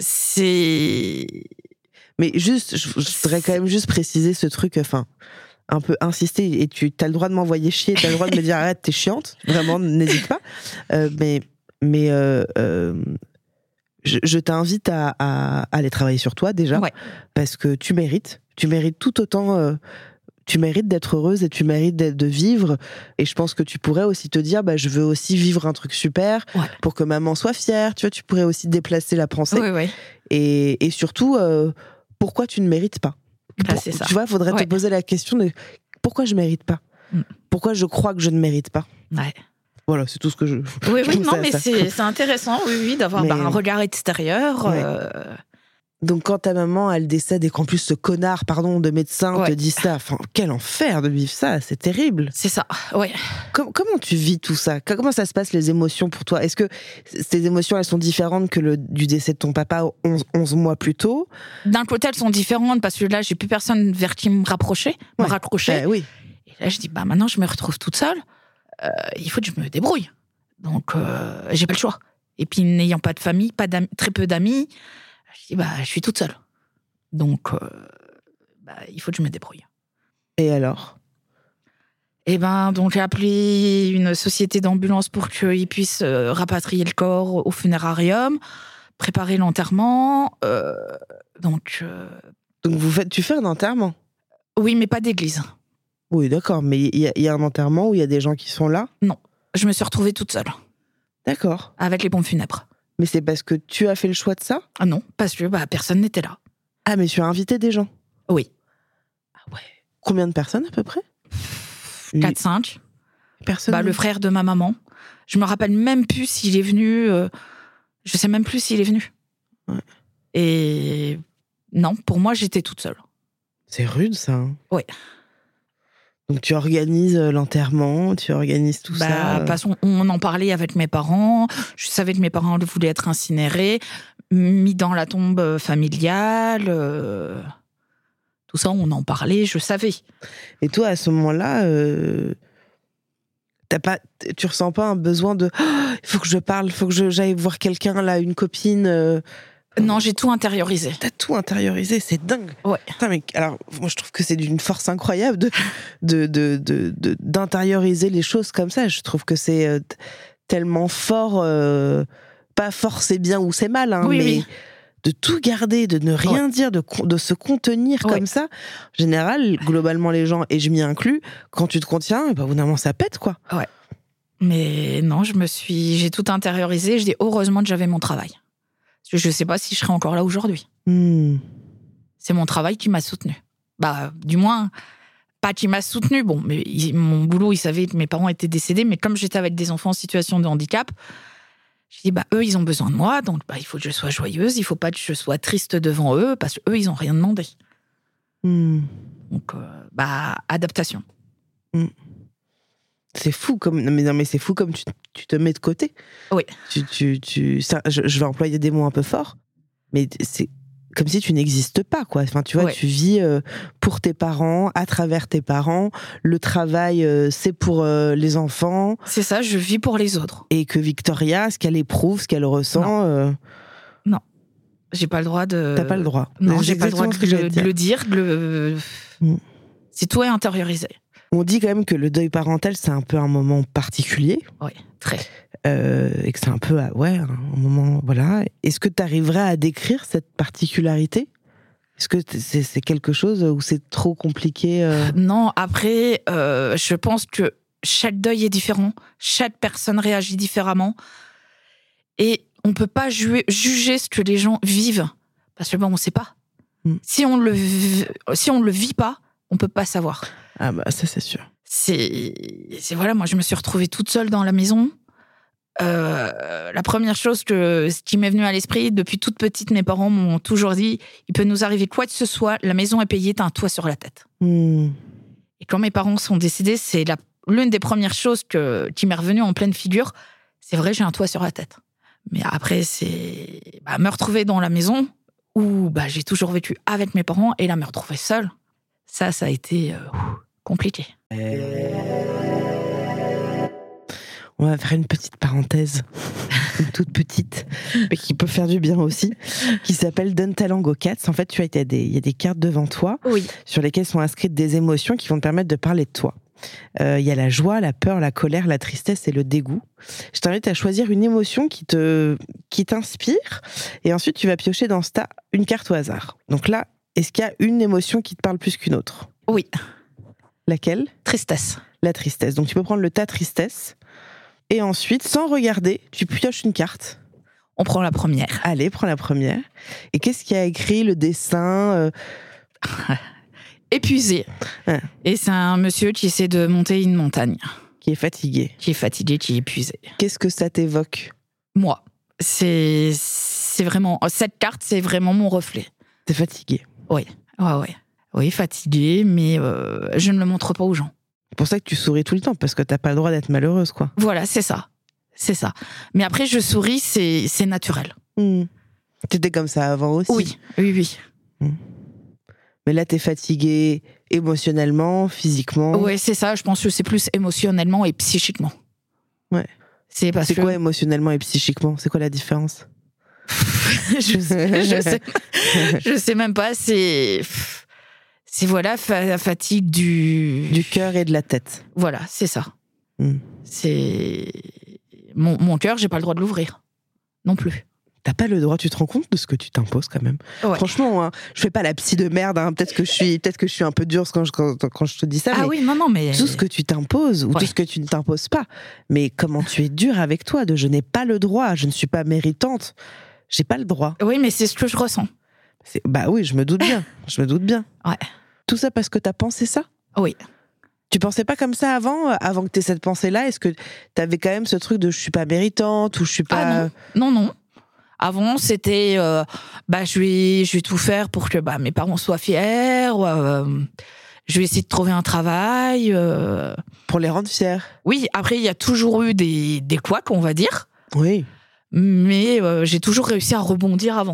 S4: C'est...
S3: Mais juste, je, je voudrais quand même juste préciser ce truc, enfin, un peu insister, et tu as le droit de m'envoyer chier, tu as le droit de me dire arrête, t'es chiante, vraiment, n'hésite pas. Euh, mais mais euh, euh, je, je t'invite à, à, à aller travailler sur toi déjà,
S4: Ouais.
S3: parce que tu mérites, tu mérites tout autant, euh, tu mérites d'être heureuse et tu mérites d'être, de vivre. Et je pense que tu pourrais aussi te dire, bah, je veux aussi vivre un truc super
S4: Ouais.
S3: pour que maman soit fière. Tu vois, tu pourrais aussi déplacer la pensée.
S4: Oui, oui.
S3: Et, et surtout, euh, pourquoi tu ne mérites pas ?
S4: Bah,
S3: Pour-
S4: c'est ça.
S3: Tu vois, il faudrait
S4: Ouais.
S3: te poser la question de pourquoi je mérite pas ?
S4: Mm.
S3: Pourquoi je crois que je ne mérite pas ?
S4: Ouais.
S3: Voilà, c'est tout ce que je.
S4: Oui,
S3: je
S4: oui,
S3: pensais
S4: non,
S3: à
S4: mais
S3: ça.
S4: c'est, c'est intéressant, oui, oui, d'avoir
S3: Mais-
S4: bah, un regard extérieur.
S3: Ouais.
S4: euh,
S3: Donc quand ta maman elle décède et qu'en plus ce connard, pardon, de médecin
S4: Ouais.
S3: te dit ça, enfin quel enfer de vivre ça, c'est terrible.
S4: C'est ça, ouais.
S3: Com- comment tu vis tout ça ? Comment ça se passe les émotions pour toi ? Est-ce que ces émotions elles sont différentes que le du décès de ton papa onze, onze mois plus tôt ?
S4: D'un côté, elles sont différentes parce que là, j'ai plus personne vers qui me rapprocher, me
S3: Ouais.
S4: raccrocher.
S3: Eh oui.
S4: Et là, je dis, bah maintenant, je me retrouve toute seule. Euh, il faut que je me débrouille. Donc, euh, j'ai pas le choix. Et puis, n'ayant pas de famille, pas d'amis, très peu d'amis, je dis, bah, je suis toute seule. Donc, euh, bah, il faut que je me débrouille.
S3: Et alors ?
S4: Et ben, donc, j'ai appelé une société d'ambulance pour qu'ils puissent euh, rapatrier le corps au funérarium, préparer l'enterrement. euh, donc, euh,
S3: Donc vous faites, tu fais un enterrement ?
S4: oui, mais pas d'église.
S3: Oui, d'accord, mais il y, a- il y a un enterrement où il y a des gens qui sont là ?
S4: Je me suis retrouvée toute seule,
S3: D'accord.
S4: avec les pompes funèbres.
S3: Mais c'est parce que tu as fait le choix de ça ?
S4: Ah non, parce que bah, personne n'était là.
S3: Ah, mais tu as invité des gens ?
S4: Oui.
S3: Ah ouais. Combien de personnes à peu près ? Une-
S4: quatre cinq.
S3: Personne.
S4: Bah, le frère de ma maman. Je me rappelle même plus s'il est venu. euh, je sais même plus s'il est venu.
S3: Ouais.
S4: Et non, pour moi, j'étais toute seule.
S3: C'est rude ça. Hein.
S4: Ouais.
S3: Donc tu organises euh, l'enterrement, tu organises tout
S4: Bah,
S3: ça.
S4: de toute façon, on en parlait avec mes parents. Je savais que mes parents voulaient être incinérés, mis dans la tombe familiale. euh, Tout ça, on en parlait, je savais.
S3: Et toi, à ce moment-là, euh, t'as pas, tu ressens pas un besoin de, oh, il faut que je parle, il faut que je- j'aille voir quelqu'un là, une copine. euh,
S4: Non, j'ai tout intériorisé.
S3: T'as tout intériorisé, c'est dingue.
S4: Ouais.
S3: Putain, mais alors, moi, je trouve que c'est d'une force incroyable de, de, de, de, de- d'intérioriser les choses comme ça. Je trouve que c'est euh, t- tellement fort. euh, pas fort, c'est bien ou c'est mal, hein,
S4: Oui,
S3: mais
S4: oui.
S3: de tout garder, de ne rien dire, de, con- de se contenir
S4: Ouais.
S3: comme ça. En général, globalement, les gens, et je m'y inclus, quand tu te contiens, bah, au bout d'un moment, ça pète, quoi.
S4: Mais non, je me suis, j'ai tout intériorisé. Je dis heureusement que j'avais mon travail. Parce que je ne sais pas si je serais encore là aujourd'hui.
S3: Hmm.
S4: C'est mon travail qui m'a soutenue. Bah, du moins, pas qu'il m'a soutenue, bon, mais il, mon boulot, il savait que mes parents étaient décédés, mais comme j'étais avec des enfants en situation de handicap, j'ai dit, bah, eux, ils ont besoin de moi, donc bah, il faut que je sois joyeuse, il faut pas que je sois triste devant eux, parce qu'eux, ils ont rien demandé.
S3: Mmh.
S4: Donc, euh, bah, adaptation.
S3: Mmh. C'est fou comme non mais, non mais c'est fou comme tu, tu te mets de côté.
S4: Oui.
S3: Tu tu tu ça, je, je vais employer des mots un peu forts, mais c'est comme si tu n'existes pas quoi. Enfin tu vois,
S4: Ouais.
S3: tu vis euh, pour tes parents, à travers tes parents. Le travail euh, c'est pour euh, les enfants.
S4: C'est ça, je vis pour les autres.
S3: Et que Victoria, ce qu'elle éprouve, ce qu'elle ressent.
S4: Non.
S3: Euh,
S4: Non, j'ai pas le droit de.
S3: T'as pas le droit.
S4: Non,
S3: C'est
S4: j'ai pas le droit de,
S3: exactement ce que
S4: le,
S3: j'allais
S4: de le dire. De le...
S3: Mm.
S4: C'est tout est intériorisé.
S3: On dit quand même que le deuil parental c'est un peu un moment particulier.
S4: Oui, très.
S3: Euh, et que c'est un peu, ah, ouais, un moment, voilà. Est-ce que tu arriverais à décrire cette particularité ? Est-ce que c'est, c'est quelque chose où c'est trop compliqué euh...
S4: Non, après, euh, je pense que chaque deuil est différent, chaque personne réagit différemment, et on peut pas ju- juger ce que les gens vivent, parce que bon, on sait pas.
S3: Mm.
S4: Si on le, v- si on le vit pas, on peut pas savoir.
S3: Ah bah ça c'est sûr.
S4: C'est, c'est voilà, moi je me suis retrouvée toute seule dans la maison. Euh, la première chose que, ce qui m'est venu à l'esprit, depuis toute petite, mes parents m'ont toujours dit, il peut nous arriver quoi que ce soit, la maison est payée, t'as un toit sur la tête.
S3: Mmh.
S4: Et quand mes parents sont décédés, c'est la, l'une des premières choses que, qui m'est revenue en pleine figure. C'est vrai, j'ai un toit sur la tête. Mais après, c'est bah, me retrouver dans la maison où bah, j'ai toujours vécu avec mes parents, et là, me retrouver seule, ça, ça a été euh, compliqué.
S3: On va faire une petite parenthèse, une toute petite, mais qui peut faire du bien aussi, qui s'appelle Donne ta langue aux cats. En fait, tu as, il y a des, il y a des cartes devant toi,
S4: Oui.
S3: sur lesquelles sont inscrites des émotions qui vont te permettre de parler de toi. Euh, il y a la joie, la peur, la colère, la tristesse et le dégoût. Je t'invite à choisir une émotion qui te, qui t'inspire, et ensuite tu vas piocher dans ce tas une carte au hasard. Donc là, est-ce qu'il y a une émotion qui te parle plus qu'une autre ?
S4: Oui.
S3: Laquelle ?
S4: Tristesse.
S3: La tristesse. Donc tu peux prendre le tas tristesse, et ensuite, sans regarder, tu pioches une carte.
S4: On prend la première.
S3: Allez, prends la première. Et qu'est-ce qu'il y a écrit, le dessin euh...
S4: Épuisé.
S3: Ouais.
S4: Et c'est un monsieur qui essaie de monter une montagne.
S3: Qui est fatigué.
S4: Qui est fatigué, qui est épuisé.
S3: Qu'est-ce que ça t'évoque ?
S4: Moi. C'est, c'est vraiment... Cette carte, c'est vraiment mon reflet.
S3: T'es fatigué.
S4: Oui, ouais, ouais. Oui, fatigué, mais euh, je ne le montre pas aux gens.
S3: C'est pour ça que tu souris tout le temps, parce que t'as pas le droit d'être malheureuse, quoi.
S4: Voilà, c'est ça. C'est ça. Mais après, je souris, c'est, c'est naturel.
S3: Mmh. T'étais comme ça avant aussi.
S4: Oui, oui, oui.
S3: Mmh. Mais là, t'es fatiguée émotionnellement, physiquement.
S4: Oui, c'est ça. Je pense que c'est plus émotionnellement et psychiquement.
S3: Ouais.
S4: C'est parce
S3: C'est
S4: que...
S3: quoi émotionnellement et psychiquement ? C'est quoi la différence ?
S4: je, sais, je, sais, je sais même pas. C'est... C'est voilà, la fatigue du...
S3: Du cœur et de la tête.
S4: Voilà, c'est ça.
S3: Mmh.
S4: C'est... Mon, mon cœur, j'ai pas le droit de l'ouvrir. Non plus.
S3: T'as pas le droit, tu te rends compte de ce que tu t'imposes quand même.
S4: Ouais.
S3: Franchement, hein, je fais pas la psy de merde, hein. peut-être que je suis, peut-être que je suis un peu dure quand je, quand, quand je te dis ça.
S4: Ah
S3: mais
S4: oui, non, non, mais...
S3: tout ce que tu t'imposes ou
S4: Ouais.
S3: tout ce que tu ne t'imposes pas. Mais comment tu es dure avec toi, de je n'ai pas le droit, je ne suis pas méritante, j'ai pas le droit.
S4: Oui, mais c'est ce que je ressens.
S3: C'est, bah oui, je me doute bien, je me doute bien.
S4: Ouais.
S3: Tout ça parce que t'as pensé ça ?
S4: Oui.
S3: Tu pensais pas comme ça avant, avant que t'aies cette pensée-là ? Est-ce que t'avais quand même ce truc de je suis pas méritante ou je suis pas...
S4: Ah non, non, non. Avant, c'était, euh, bah, je vais, je vais tout faire pour que bah, mes parents soient fiers. Euh, je vais essayer de trouver un travail. Euh...
S3: Pour les rendre fiers.
S4: Oui, après, il y a toujours eu des, des couacs, on va dire.
S3: Oui.
S4: Mais euh, j'ai toujours réussi à rebondir avant.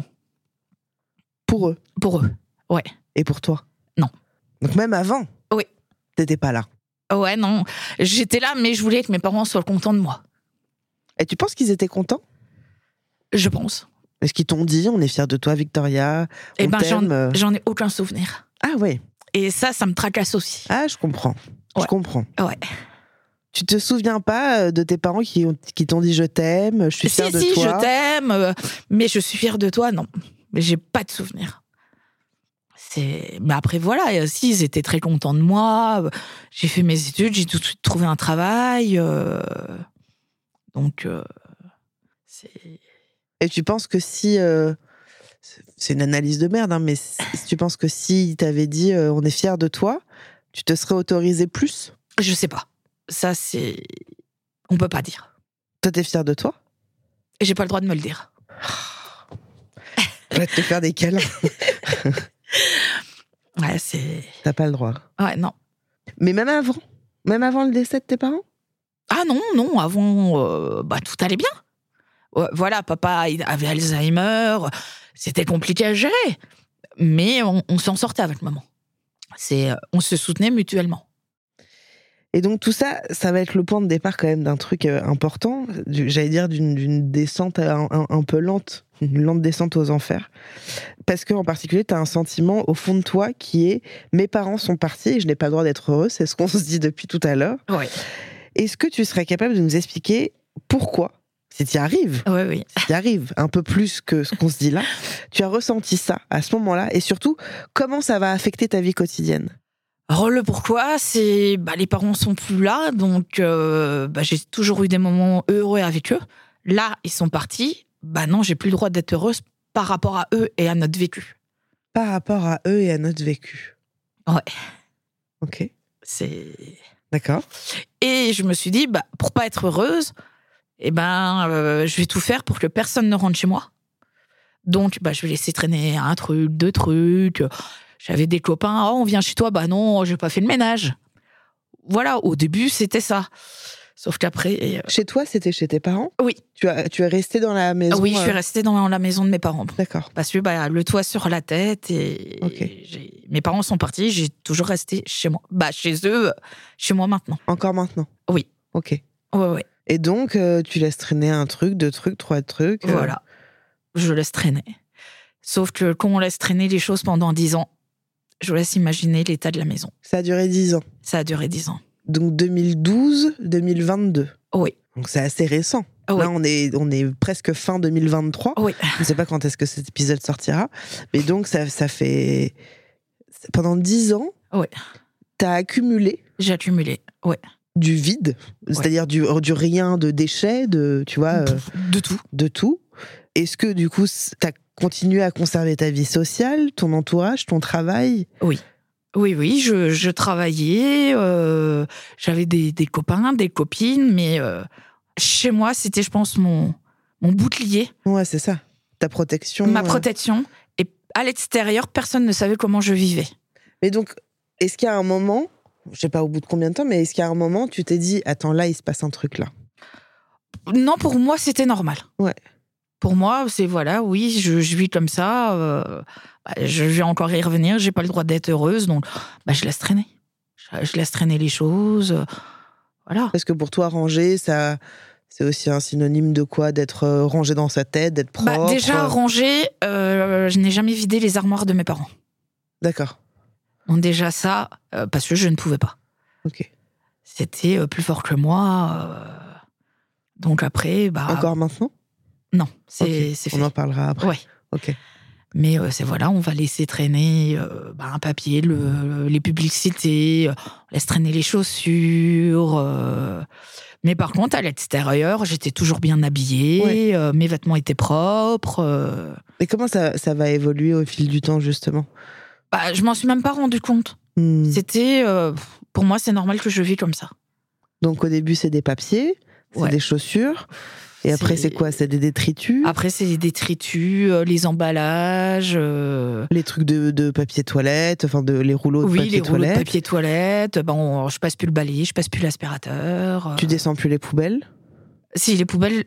S3: Pour eux.
S4: Pour eux, ouais.
S3: Et pour toi ?
S4: Non.
S3: Donc même avant ?
S4: Oui.
S3: T'étais pas là.
S4: Ouais, non. J'étais là, mais je voulais que mes parents soient contents de moi.
S3: Et tu penses qu'ils étaient contents ?
S4: Je pense.
S3: Est-ce qu'ils t'ont dit, on est fiers de toi, Victoria, on
S4: Eh ben, j'en,
S3: t'aime euh
S4: j'en ai aucun souvenir.
S3: Ah ouais.
S4: Et ça, ça me tracasse aussi.
S3: Ah, je comprends. Je
S4: Ouais.
S3: comprends.
S4: Ouais.
S3: Tu te souviens pas de tes parents qui, ont, qui t'ont dit je t'aime, je suis fière
S4: Si,
S3: de
S4: si,
S3: toi ?
S4: je t'aime, euh, mais je suis fière de toi, non. Mais j'ai pas de souvenir. C'est... Mais après, voilà, et aussi, ils étaient très contents de moi. J'ai fait mes études, j'ai tout de suite trouvé un travail. Euh... Donc, euh... c'est...
S3: Et tu penses que si... Euh, c'est une analyse de merde, hein, mais si tu penses que si t'avaient dit euh, on est fiers de toi, Tu te serais autorisé plus ?
S4: Je sais pas. Ça, c'est... On peut pas dire.
S3: Toi, t'es fière de toi ?
S4: Et j'ai pas le droit de me le dire.
S3: Je vais te faire des câlins.
S4: Ouais, c'est...
S3: T'as pas le droit.
S4: Ouais, non.
S3: Mais même avant ? Même avant le décès de tes parents ?
S4: Ah non, non, avant, euh, bah, tout allait bien. Ouais, voilà, papa il avait Alzheimer, c'était compliqué à gérer. Mais on, on s'en sortait avec maman. C'est, on se soutenait mutuellement.
S3: Et donc tout ça, ça va être le point de départ quand même d'un truc euh, important, du, j'allais dire d'une, d'une descente un, un, un peu lente, une lente descente aux enfers. Parce qu'en particulier, tu as un sentiment au fond de toi qui est « mes parents sont partis et je n'ai pas le droit d'être heureux », c'est ce qu'on se dit depuis tout à l'heure.
S4: Ouais.
S3: Est-ce que tu serais capable de nous expliquer pourquoi, si tu y arrives,
S4: oui, oui.
S3: si tu y arrives un peu plus que ce qu'on se dit là, tu as ressenti ça à ce moment-là, et surtout, comment ça va affecter ta vie quotidienne ?
S4: Alors le pourquoi, c'est bah, les parents sont plus là, donc euh, bah, j'ai toujours eu des moments heureux avec eux. Là, ils sont partis, bah non, j'ai plus le droit d'être heureuse par rapport à eux et à notre vécu.
S3: Par rapport à eux et à notre vécu.
S4: Ouais.
S3: Ok.
S4: C'est...
S3: D'accord.
S4: Et je me suis dit, bah, pour pas être heureuse, eh ben, euh, je vais tout faire pour que personne ne rentre chez moi. Donc, bah, je vais laisser traîner un truc, deux trucs. J'avais des copains, oh, on vient chez toi, bah non, j'ai pas fait le ménage. Voilà, au début, c'était ça. Sauf qu'après... Euh...
S3: Chez toi, c'était chez tes parents ?
S4: Oui.
S3: Tu, as, tu es restée dans la maison ?
S4: Oui, je suis restée dans la maison de mes parents.
S3: D'accord.
S4: Parce que bah, le toit sur la tête et,
S3: okay.
S4: et j'ai... mes parents sont partis, j'ai toujours resté chez moi. Bah, chez eux, chez moi maintenant.
S3: Encore maintenant ?
S4: Oui.
S3: Ok.
S4: Ouais, ouais.
S3: Et donc, euh, tu laisses traîner un truc, deux trucs, trois trucs. Euh...
S4: Voilà. Je laisse traîner. Sauf que quand on laisse traîner les choses pendant dix ans, je vous laisse imaginer l'état de la maison.
S3: Ça a duré dix ans.
S4: Ça a duré dix ans.
S3: Donc deux mille douze deux mille vingt-deux.
S4: Oui.
S3: Donc c'est assez récent.
S4: Oui.
S3: Là, on est, on est presque fin deux mille vingt-trois.
S4: Oui.
S3: Je ne sais pas quand est-ce que cet épisode sortira. Mais donc, ça, ça fait... Pendant dix ans,
S4: oui.
S3: tu as accumulé...
S4: J'ai accumulé, oui.
S3: Du vide, c'est-à-dire ouais. du, du rien, de déchets, de, tu vois...
S4: De, de tout.
S3: De tout. Est-ce que, du coup, tu as continué à conserver ta vie sociale, ton entourage, ton travail ?
S4: Oui. Oui, oui, je, je travaillais, euh, j'avais des, des copains, des copines, mais euh, chez moi, c'était, je pense, mon, mon bouclier.
S3: Ouais, c'est ça. Ta protection.
S4: Ma protection. Euh... Et à l'extérieur, personne ne savait comment je vivais.
S3: Mais donc, est-ce qu'il y a un moment, je sais pas au bout de combien de temps, mais est-ce qu'il y a un moment, tu t'es dit, attends, là, il se passe un truc là ?
S4: Non, pour moi, c'était normal.
S3: Ouais.
S4: Pour moi, c'est voilà, oui, je, je vis comme ça. Euh, bah, je vais encore y revenir. J'ai pas le droit d'être heureuse, donc bah, je laisse traîner. Je, je laisse traîner les choses. Euh, voilà.
S3: Parce que pour toi, ranger, ça, c'est aussi un synonyme de quoi ? D'être rangé dans sa tête, d'être propre.
S4: Bah, déjà ranger, euh, je n'ai jamais vidé les armoires de mes parents.
S3: D'accord.
S4: Donc déjà ça, euh, parce que je ne pouvais pas.
S3: Ok.
S4: C'était euh, plus fort que moi. Euh, donc après, bah.
S3: Encore maintenant ?
S4: Non, c'est,
S3: okay.
S4: c'est fait.
S3: On en parlera après.
S4: Ouais.
S3: Ok.
S4: Mais euh, c'est voilà, on va laisser traîner euh, bah, un papier, le, les publicités, euh, on laisse traîner les chaussures. Euh, mais par contre, à l'extérieur, j'étais toujours bien habillée, ouais. euh, mes vêtements étaient propres. Euh...
S3: Et comment ça, ça va évoluer au fil du temps, justement ?
S4: Bah, je m'en suis même pas rendu compte. Hmm. C'était, euh, pour moi, c'est normal que je vis comme ça.
S3: Donc au début, c'est des papiers, c'est ouais. des chaussures. Et après, c'est... c'est quoi ? C'est des détritus ?
S4: Après, c'est des détritus, euh, les emballages. Euh...
S3: Les trucs de, de papier toilette, enfin, de, les rouleaux de
S4: oui,
S3: papier toilette. Oui, les
S4: rouleaux de papier toilette. Bon, je passe plus le balai, je passe plus l'aspirateur. Euh...
S3: Tu descends plus les poubelles ?
S4: Si, les poubelles.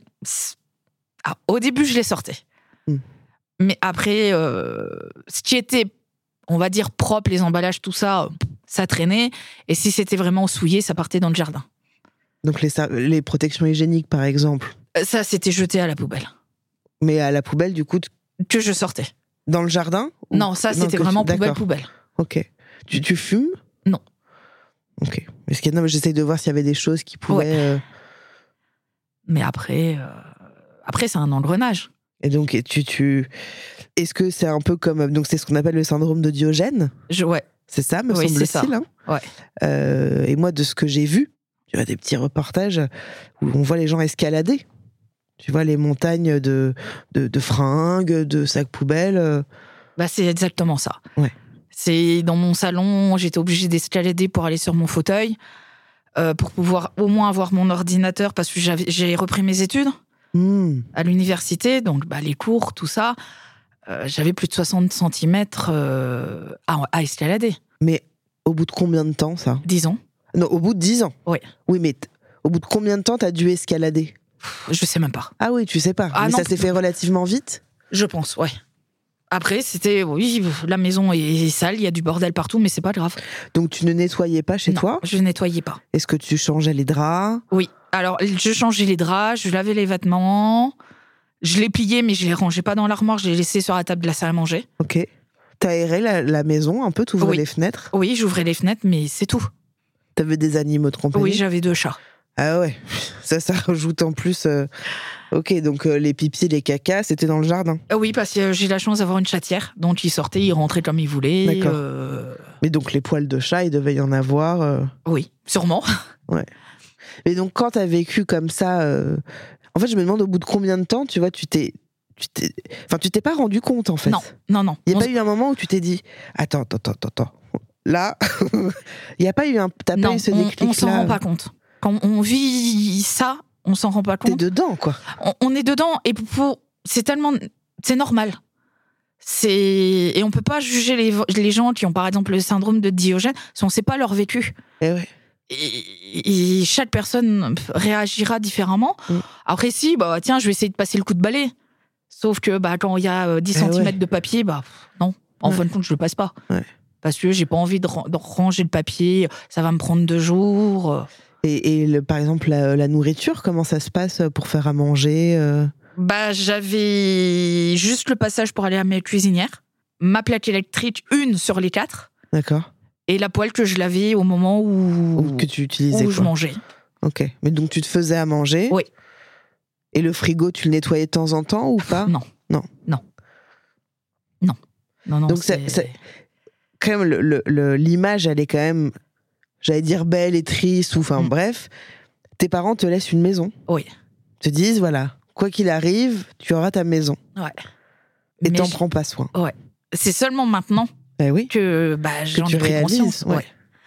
S4: Ah, au début, je les sortais. Hmm. Mais après, euh, ce qui était, on va dire, propre, les emballages, tout ça, ça traînait. Et si c'était vraiment souillé, ça partait dans le jardin.
S3: Donc les, les protections hygiéniques, par exemple ?
S4: Ça, c'était jeté à la poubelle.
S3: Mais à la poubelle, du coup... T...
S4: Que je sortais.
S3: Dans le jardin ?
S4: Non, ça, non, c'était vraiment tu... poubelle, poubelle.
S3: Ok. Tu, tu fumes ?
S4: Non.
S3: Ok. Parce que, non, mais j'essaye de voir s'il y avait des choses qui pouvaient... Ouais. Euh...
S4: Mais après... Euh... Après, c'est un engrenage.
S3: Et donc, tu, tu... Est-ce que c'est un peu comme... Donc, c'est ce qu'on appelle le syndrome de Diogène ?
S4: je... Ouais.
S3: C'est ça, me
S4: oui,
S3: semble-t-il. Hein
S4: ouais.
S3: Euh, et moi, de ce que j'ai vu, tu vois, des petits reportages où on voit les gens escalader. Tu vois, les montagnes de, de, de fringues, de sacs poubelles.
S4: Bah, c'est exactement ça.
S3: Ouais.
S4: C'est dans mon salon, j'étais obligée d'escalader pour aller sur mon fauteuil, euh, pour pouvoir au moins avoir mon ordinateur, parce que j'avais, j'ai repris mes études mmh. à l'université, donc bah, les cours, tout ça. Euh, j'avais plus de soixante centimètres euh, à, à escalader.
S3: Mais au bout de combien de temps, ça ?
S4: dix ans.
S3: Non, au bout de dix ans ?
S4: Oui.
S3: Oui, mais t- au bout de combien de temps t'as dû escalader ?
S4: Je sais même pas.
S3: Ah oui, tu sais pas.
S4: Ah
S3: mais
S4: non,
S3: ça s'est fait relativement vite ?
S4: Je pense, ouais. Après, c'était, oui, la maison est sale, il y a du bordel partout, mais c'est pas grave.
S3: Donc tu ne nettoyais pas chez
S4: non,
S3: toi ?
S4: Je nettoyais pas.
S3: Est-ce que tu changeais les draps ?
S4: Oui. Alors, je changeais les draps, je lavais les vêtements, je les pliais, mais je les rangeais pas dans l'armoire, je les laissais sur la table de la salle à manger.
S3: Ok. T'aérais la, la maison un peu, t'ouvrais
S4: oui.
S3: les fenêtres ?
S4: Oui, j'ouvrais les fenêtres, mais c'est tout.
S3: T'avais des animaux de compagnie ?
S4: Oui, j'avais deux chats.
S3: Ah ouais, ça, ça rajoute en plus... Euh... Ok, donc euh, les pipis, les cacas, c'était dans le jardin ?
S4: euh, Oui, parce que j'ai la chance d'avoir une chatière, donc ils sortaient, ils rentraient comme ils voulaient.
S3: D'accord.
S4: Euh...
S3: Mais donc les poils de chat, il devait y en avoir... Euh...
S4: Oui, sûrement.
S3: Ouais. Mais donc quand t'as vécu comme ça... Euh... En fait, je me demande au bout de combien de temps, tu vois, tu t'es... Tu t'es... Enfin, tu t'es pas rendu compte, en fait.
S4: Non, non, non.
S3: Il n'y a
S4: On...
S3: pas eu un moment où tu t'es dit « Attends, attends, attends, attends. Là, il n'y a pas eu un... T'as
S4: non,
S3: pas eu ce
S4: on,
S3: déclic-là.
S4: on s'en rend pas compte. Quand on vit ça, on s'en rend pas compte.
S3: T'es dedans, quoi.
S4: On, on est dedans, et pour... c'est tellement... C'est normal. C'est... Et on peut pas juger les, les gens qui ont, par exemple, le syndrome de Diogène, si on sait pas leur vécu.
S3: Et ouais.
S4: Et, et chaque personne réagira différemment. Mm. Après, si, bah, tiens, je vais essayer de passer le coup de balai. Sauf que bah, quand il y a dix centimètres ouais. de papier, bah, non, en ouais. fin de compte, je le passe pas.
S3: Ouais.
S4: Parce que j'ai pas envie de, de ranger le papier, ça va me prendre deux jours.
S3: Et, et le, par exemple, la, la nourriture, comment ça se passe pour faire à manger euh...
S4: Bah, j'avais juste le passage pour aller à mes cuisinières, ma plaque électrique, une sur les quatre.
S3: D'accord.
S4: Et la poêle que je lavais au moment où,
S3: que tu utilisais,
S4: où
S3: quoi.
S4: je mangeais.
S3: Ok. Mais donc tu te faisais à manger.
S4: Oui.
S3: Et le frigo, tu le nettoyais de temps en temps ou pas ?
S4: Non.
S3: Non.
S4: Non. Non. Non, non.
S3: Donc c'est... c'est... c'est... Quand même, le, le, le, l'image, elle est quand même, j'allais dire belle et triste, ou enfin mmh. bref. Tes parents te laissent une maison.
S4: Oui.
S3: Te disent, voilà, quoi qu'il arrive, tu auras ta maison.
S4: Ouais.
S3: Et
S4: Mais
S3: t'en
S4: je...
S3: prends pas soin.
S4: Ouais. C'est seulement maintenant
S3: eh oui.
S4: que bah, j'en
S3: que tu
S4: ai pris
S3: réalises,
S4: conscience.
S3: Ouais.
S4: Ouais.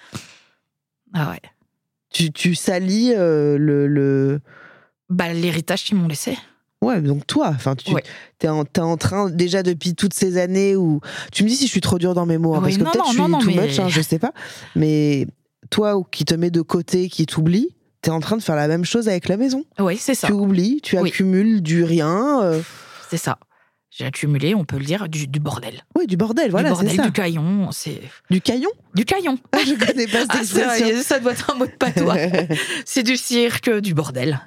S4: Ah ouais.
S3: Tu, tu salis euh, le, le...
S4: Bah, l'héritage qu'ils m'ont laissé.
S3: Ouais, donc toi, enfin, tu ouais. t'es, en, t'es en train, déjà depuis toutes ces années où... Tu me dis si je suis trop dure dans mes mots, hein,
S4: oui,
S3: parce que
S4: non,
S3: peut-être
S4: non,
S3: je suis
S4: non,
S3: too
S4: mais...
S3: much, hein, je sais pas. Mais toi, qui te mets de côté, qui t'oublie, t'es en train de faire la même chose avec la maison.
S4: Oui, c'est ça.
S3: Tu oublies, tu
S4: oui.
S3: accumules du rien. Euh...
S4: C'est ça. J'ai accumulé, on peut le dire, du, du bordel.
S3: Oui, du bordel, voilà,
S4: du bordel,
S3: c'est ça.
S4: Du caillon, c'est...
S3: Du caillon ?
S4: Du caillon.
S3: Ah, je connais pas cette expression.
S4: Ah, ça, ça doit être un mot de patois. C'est du cirque, du bordel.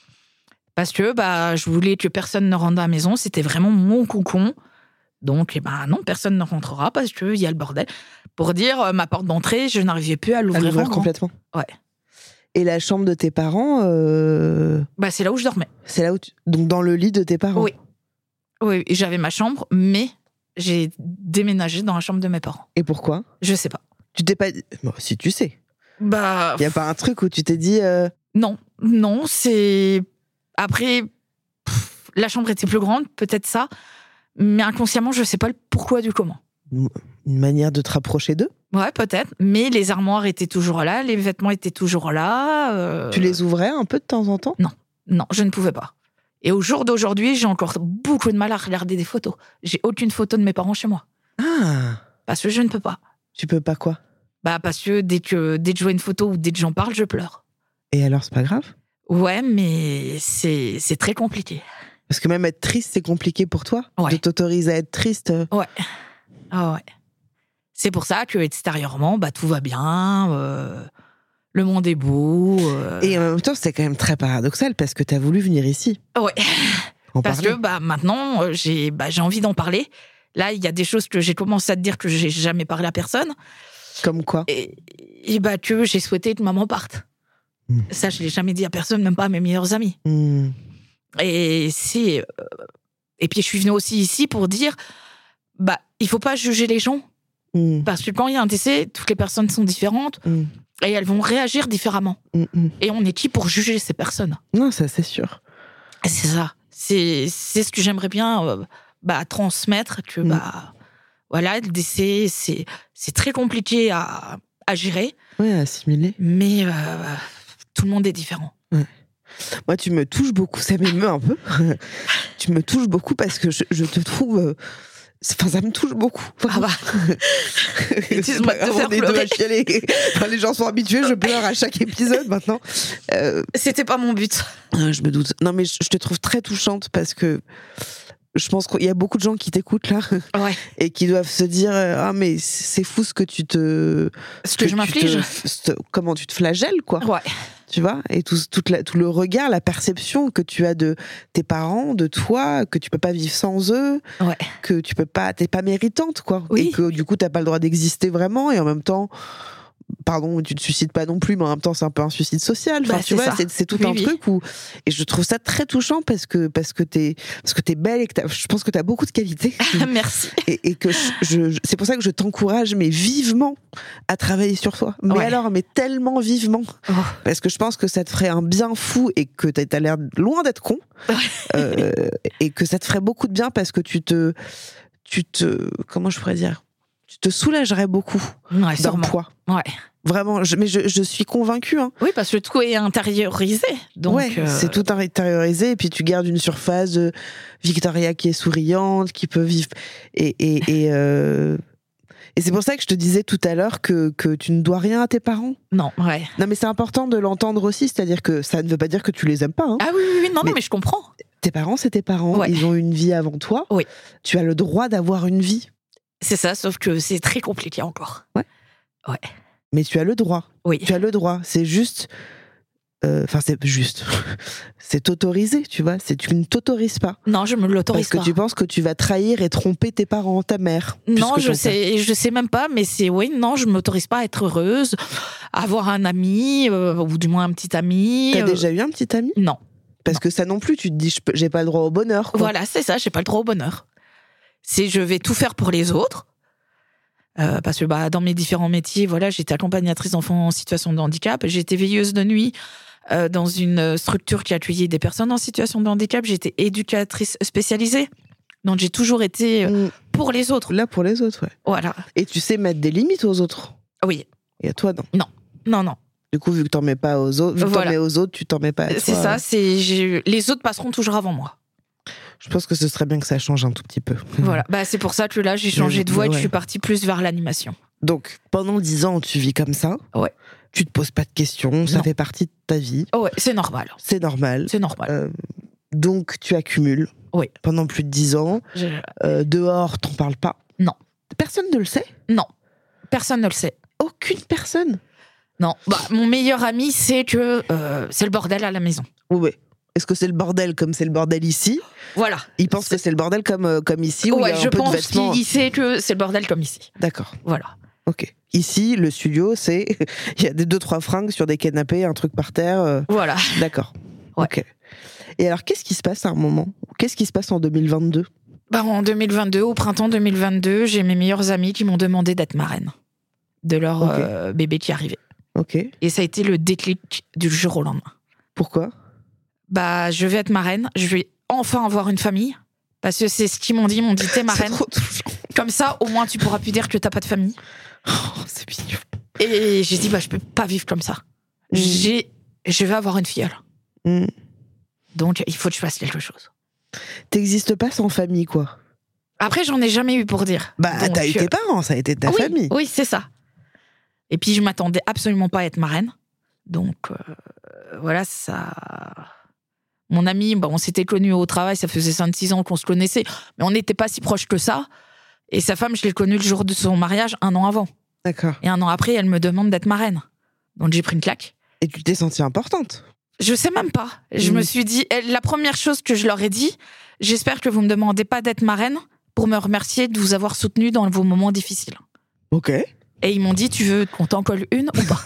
S4: Parce que bah, je voulais que personne ne rentre à la maison, c'était vraiment mon cocon. Donc, eh ben, non, personne ne rentrera parce qu'il y a le bordel. Pour dire, euh, ma porte d'entrée, je n'arrivais plus à l'ouvrir.
S3: À l'ouvrir complètement.
S4: Ouais.
S3: Et la chambre de tes parents euh...
S4: bah, c'est là où je dormais.
S3: C'est là où tu... Donc, dans le lit de tes parents ?
S4: Oui. Oui, j'avais ma chambre, mais j'ai déménagé dans la chambre de mes parents.
S3: Et pourquoi ?
S4: Je sais pas.
S3: Tu t'es pas dit... Bon, si tu sais.
S4: Bah...
S3: Il y a pas un truc où tu t'es dit... Euh...
S4: Non, non, c'est... Après, pff, la chambre était plus grande, peut-être ça, mais inconsciemment, je sais pas le pourquoi du comment.
S3: Une manière de te rapprocher d'eux ?
S4: Ouais, peut-être, mais les armoires étaient toujours là, les vêtements étaient toujours là. Euh...
S3: Tu les ouvrais un peu de temps en temps ?
S4: Non, non, je ne pouvais pas. Et au jour d'aujourd'hui, j'ai encore beaucoup de mal à regarder des photos. J'ai aucune photo de mes parents chez moi.
S3: Ah !
S4: Parce que je ne peux pas.
S3: Tu peux pas quoi ?
S4: Bah parce que dès que, dès que je vois une photo ou dès que j'en parle, je pleure.
S3: Et alors, c'est pas grave ?
S4: Ouais, mais c'est, c'est très compliqué.
S3: Parce que même être triste, c'est compliqué pour toi ?
S4: Ouais.
S3: De t'autoriser à être triste ?
S4: Ouais. Ah ouais. C'est pour ça que extérieurement, bah, tout va bien, euh, le monde est beau. Euh...
S3: Et en même temps, c'est quand même très paradoxal parce que t'as voulu venir ici.
S4: Ouais.
S3: En
S4: parce
S3: parler.
S4: que bah, maintenant, j'ai, bah, j'ai envie d'en parler. Là, il y a des choses que j'ai commencé à te dire que j'ai jamais parlé à personne.
S3: Comme quoi ?
S4: Et, et bah, que j'ai souhaité que maman parte. Mmh. Ça, je l'ai jamais dit à personne, même pas à mes meilleurs amis.
S3: Mmh.
S4: Et c'est, euh, et puis je suis venue aussi ici pour dire, bah, il faut pas juger les gens, mmh. parce que quand il y a un décès, toutes les personnes sont différentes mmh. et elles vont réagir différemment. Mmh. Et on est qui pour juger ces personnes ?
S3: Non, ça c'est sûr.
S4: Et c'est ça, c'est c'est ce que j'aimerais bien, euh, bah, transmettre, que mmh. bah, Voilà, le décès, c'est, c'est très compliqué à, à gérer.
S3: Ouais, assimiler.
S4: Mais euh, tout le monde est différent.
S3: Ouais. Moi, tu me touches beaucoup, ça m'émeut un peu. Tu me touches beaucoup parce que je, je te trouve... Euh... Enfin, ça me touche beaucoup.
S4: Ah bah. Excuse-moi de te faire pleurer.
S3: Enfin, les gens sont habitués, je pleure à chaque épisode maintenant. Euh...
S4: C'était pas mon but.
S3: Je me doute. Non, mais je, je te trouve très touchante parce que je pense qu'il y a beaucoup de gens qui t'écoutent là,
S4: ouais.
S3: et qui doivent se dire ah mais c'est fou ce que tu te,
S4: ce que, que je m'inflige,
S3: te... comment tu te flagelles quoi.
S4: Ouais.
S3: Tu vois, et tout, toute la, tout le regard, la perception que tu as de tes parents, de toi, que tu peux pas vivre sans eux,
S4: ouais.
S3: que tu peux pas, t'es pas méritante quoi,
S4: oui.
S3: et que du coup t'as pas le droit d'exister vraiment, et en même temps. Pardon, tu te suicides pas non plus, mais en même temps, c'est un peu un suicide social. Enfin,
S4: bah,
S3: tu vois, c'est, c'est tout
S4: oui,
S3: un
S4: oui.
S3: truc où, et je trouve ça très touchant parce que parce que t'es parce que t'es belle et que t'as, je pense que t'as beaucoup de qualités.
S4: Merci.
S3: Et, et que je, je, c'est pour ça que je t'encourage, mais vivement, à travailler sur toi. Mais
S4: ouais.
S3: alors, mais tellement vivement,
S4: oh.
S3: parce que je pense que ça te ferait un bien fou et que t'as, t'as l'air loin d'être con,
S4: ouais.
S3: euh, et que ça te ferait beaucoup de bien parce que tu te, tu te, comment je pourrais dire, tu te soulagerais beaucoup
S4: ouais,
S3: d'un
S4: sûrement.
S3: poids.
S4: Ouais.
S3: Vraiment, je, mais je, je suis convaincue. Hein.
S4: Oui, parce que tout est intériorisé. Donc
S3: ouais,
S4: euh...
S3: c'est tout intériorisé. Et puis tu gardes une surface de Victoria qui est souriante, qui peut vivre. Et, et, et, euh... et c'est pour ça que je te disais tout à l'heure que, que tu ne dois rien à tes parents.
S4: Non, ouais.
S3: Non, mais c'est important de l'entendre aussi. C'est-à-dire que ça ne veut pas dire que tu les aimes pas. Hein.
S4: Ah oui, oui, oui. Non,
S3: mais
S4: non, mais je comprends.
S3: Tes parents, c'est tes parents.
S4: Ouais.
S3: Ils ont une vie avant toi.
S4: Oui.
S3: Tu as le droit d'avoir une vie.
S4: C'est ça, sauf que c'est très compliqué encore.
S3: Ouais.
S4: Ouais.
S3: Mais tu as le droit.
S4: Oui.
S3: Tu as le droit. C'est juste. Enfin, euh, c'est juste. C'est t'autoriser, tu vois. C'est, tu ne t'autorises pas.
S4: Non, je me l'autorise pas.
S3: Parce que tu penses que tu vas trahir et tromper tes parents, ta mère.
S4: Non, je sais, je sais même pas, mais c'est oui, non, je m'autorise pas à être heureuse, à avoir un ami, euh, ou du moins un petit ami.
S3: T'as
S4: euh...
S3: déjà eu un petit ami ?
S4: Non.
S3: Parce
S4: non.
S3: que ça non plus, tu te dis, je peux, j'ai pas le droit au bonheur. Quoi.
S4: Voilà, c'est ça, j'ai pas le droit au bonheur. C'est je vais tout faire pour les autres. Euh, parce que bah, dans mes différents métiers, voilà, j'étais accompagnatrice d'enfants en situation de handicap, j'étais veilleuse de nuit euh, dans une structure qui accueillait des personnes en situation de handicap, j'étais éducatrice spécialisée, donc j'ai toujours été euh, pour les autres.
S3: Là, pour les autres, ouais.
S4: Voilà.
S3: Et tu sais mettre des limites aux autres ?
S4: Oui.
S3: Et à toi, non ?
S4: Non, non, non.
S3: Du coup, vu que t'en mets pas aux autres, vu que
S4: voilà.
S3: t'en mets aux autres, tu t'en mets pas à toi.
S4: C'est ça, c'est, j'ai... les autres passeront toujours avant moi.
S3: Je pense que ce serait bien que ça change un tout petit peu.
S4: Voilà, bah, c'est pour ça que là, j'ai changé de voie et
S3: ouais.
S4: que je suis partie plus vers l'animation.
S3: Donc, pendant dix ans, tu vis comme ça.
S4: Ouais.
S3: Tu te poses pas de questions, ça
S4: non.
S3: fait partie de ta vie.
S4: Oh ouais, c'est normal.
S3: C'est normal.
S4: C'est normal.
S3: Euh, donc, tu accumules.
S4: Oui.
S3: Pendant plus de dix ans.
S4: Je...
S3: Euh, dehors, t'en parles pas.
S4: Non.
S3: Personne ne le sait ?
S4: Non. Personne ne le sait.
S3: Aucune personne ?
S4: Non. Bah, mon meilleur ami sait que euh, c'est le bordel à la maison.
S3: Oui, oui. Est-ce que c'est le bordel comme c'est le bordel ici ?
S4: Voilà.
S3: Il pense c'est... que c'est le bordel comme, euh, comme ici, où
S4: ouais,
S3: il y a un
S4: je
S3: peu
S4: pense
S3: de vêtements.
S4: qu'il sait que c'est le bordel comme ici.
S3: D'accord.
S4: Voilà.
S3: Ok. Ici, le studio, c'est... il y a des deux, trois fringues sur des canapés, un truc par terre. Euh...
S4: Voilà.
S3: D'accord.
S4: Ouais.
S3: Ok. Et alors, qu'est-ce qui se passe à un moment ? Qu'est-ce qui se passe en deux mille vingt-deux ?
S4: Bah, en deux mille vingt-deux, au printemps deux mille vingt-deux, j'ai mes meilleurs amis qui m'ont demandé d'être marraine de leur okay. euh, bébé qui arrivait.
S3: Ok.
S4: Et ça a été le déclic du jour au lendemain.
S3: Pourquoi ?
S4: Bah, je vais être marraine, je vais enfin avoir une famille, parce que c'est ce qu'ils m'ont dit, ils m'ont dit t'es marraine.
S3: C'est trop touchant.
S4: Comme ça, au moins, tu pourras plus dire que t'as pas de famille.
S3: Oh, c'est mignon.
S4: Et j'ai dit, bah, je peux pas vivre comme ça. Mmh. J'ai, je vais avoir une filleule.
S3: Mmh.
S4: Donc, il faut que je fasse quelque chose.
S3: T'existes pas sans famille, quoi.
S4: Après, j'en ai jamais eu pour dire.
S3: Bah,
S4: Donc,
S3: t'as eu tes parents, ça a été ta
S4: oui,
S3: famille.
S4: Oui, c'est ça. Et puis, je m'attendais absolument pas à être marraine. Donc, euh, voilà, ça... Mon ami, bah, on s'était connus au travail, ça faisait cinq six ans qu'on se connaissait, mais on n'était pas si proches que ça. Et sa femme, je l'ai connue le jour de son mariage, un an avant.
S3: D'accord.
S4: Et un an après, elle me demande d'être marraine. Donc j'ai pris une claque.
S3: Et tu t'es sentie importante ?
S4: Je sais même pas. Je mmh. me suis dit, la première chose que je leur ai dit, j'espère que vous me demandez pas d'être marraine pour me remercier de vous avoir soutenue dans vos moments difficiles.
S3: Ok.
S4: Et ils m'ont dit, tu veux qu'on t'en colle une ou pas ?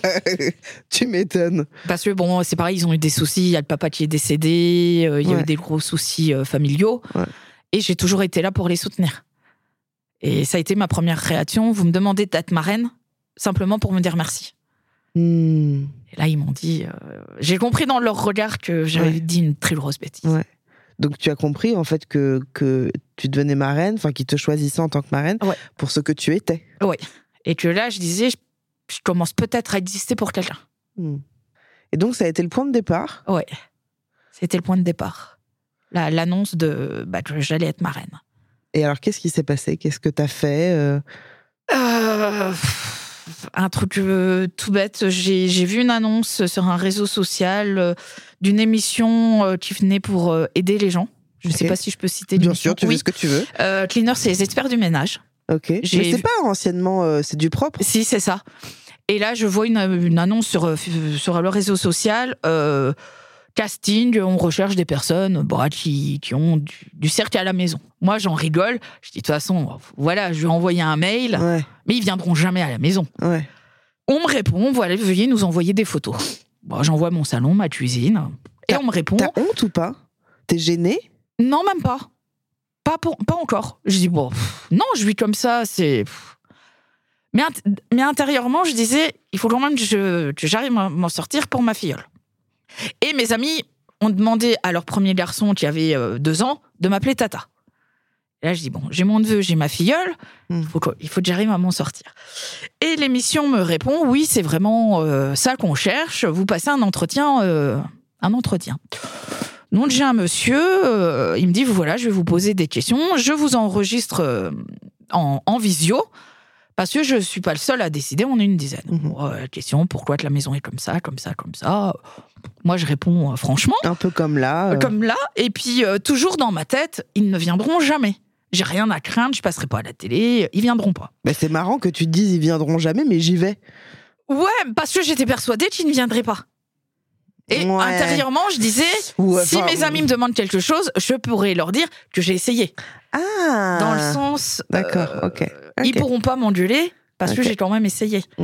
S3: Tu m'étonnes.
S4: Parce que bon, c'est pareil, ils ont eu des soucis. Il y a le papa qui est décédé, euh, il y ouais. a eu des gros soucis euh, familiaux.
S3: Ouais. Et
S4: j'ai toujours été là pour les soutenir. Et ça a été ma première réaction. Vous me demandez d'être marraine, simplement pour me dire merci.
S3: Mmh.
S4: Et là, ils m'ont dit... Euh, j'ai compris dans leur regard que j'avais ouais. dit une très grosse bêtise.
S3: Ouais. Donc tu as compris en fait que, que tu devenais marraine, enfin qu'ils te choisissaient en tant que marraine
S4: Ouais.
S3: pour ce que tu étais.
S4: Oui. Et que là, je disais, je, je commence peut-être à exister pour quelqu'un.
S3: Hmm. Et donc ça a été le point de départ.
S4: Ouais. C'était le point de départ. La, l'annonce de bah, que j'allais être marraine.
S3: Et alors qu'est-ce qui s'est passé? Qu'est-ce que tu as fait euh...
S4: Euh, un truc euh, tout bête. J'ai, j'ai vu une annonce sur un réseau social euh, d'une émission euh, qui venait pour euh, aider les gens. Je ne
S3: Ok.
S4: sais pas si je peux citer
S3: Bien
S4: l'émission.
S3: sûr, tu
S4: oui.
S3: fais ce que tu veux.
S4: Euh, Cleaner, c'est les experts du ménage.
S3: Ok.
S4: J'ai
S3: Mais c'est
S4: vu-
S3: pas anciennement, euh, c'est du propre.
S4: Si, c'est ça. Et là, je vois une, une annonce sur, euh, sur le réseau social. Euh, casting, on recherche des personnes bah, qui, qui ont du, du cirque à la maison. Moi, j'en rigole. Je dis, de toute façon, voilà, je vais envoyer un mail,
S3: Ouais,
S4: mais ils viendront jamais à la maison.
S3: ouais.
S4: On me répond, voilà, veuillez nous envoyer des photos. Bon, j'envoie mon salon, ma cuisine, et on me répond,
S3: T'as honte ou pas? T'es gênée?
S4: non, même pas. Pas, pour, pas encore. Je dis, bon, pff, non, je vis comme ça, c'est... pff. Mais, int- mais intérieurement, je disais, il faut quand même que, je, que j'arrive à m'en sortir pour ma filleule. Et mes amis ont demandé à leur premier garçon, qui avait euh, deux ans, de m'appeler Tata. Et là, je dis, bon, j'ai mon neveu, j'ai ma filleule,
S3: Mm.
S4: il faut que, il faut que j'arrive à m'en sortir. Et l'émission me répond, oui, c'est vraiment euh, ça qu'on cherche, vous passez un entretien. Euh, un entretien. Donc, j'ai un monsieur, euh, il me dit, voilà, je vais vous poser des questions, je vous enregistre euh, en, en visio, parce que je ne suis pas le seul à décider, on est une dizaine.
S3: Mhm.
S4: Bon, euh, question, pourquoi que la maison est comme ça, comme ça, comme ça. Moi, je réponds euh, franchement,
S3: Un peu comme là. euh,
S4: comme là, et puis euh, toujours dans ma tête, ils ne viendront jamais. J'ai rien à craindre, je passerai pas à la télé, ils viendront pas.
S3: bah, c'est marrant que tu te dises ils viendront jamais, mais j'y vais.
S4: Ouais, parce que j'étais persuadée qu'ils ne viendraient pas. Et
S3: Ouais.
S4: intérieurement, je disais,
S3: Ouais,
S4: si
S3: enfin,
S4: mes amis me demandent quelque chose, je pourrais leur dire que j'ai essayé.
S3: Ah.
S4: Dans le sens,
S3: D'accord,
S4: euh,
S3: ok.
S4: ils
S3: Ok.
S4: pourront pas m'engueuler parce que
S3: Ok.
S4: j'ai quand même essayé.
S3: Mm.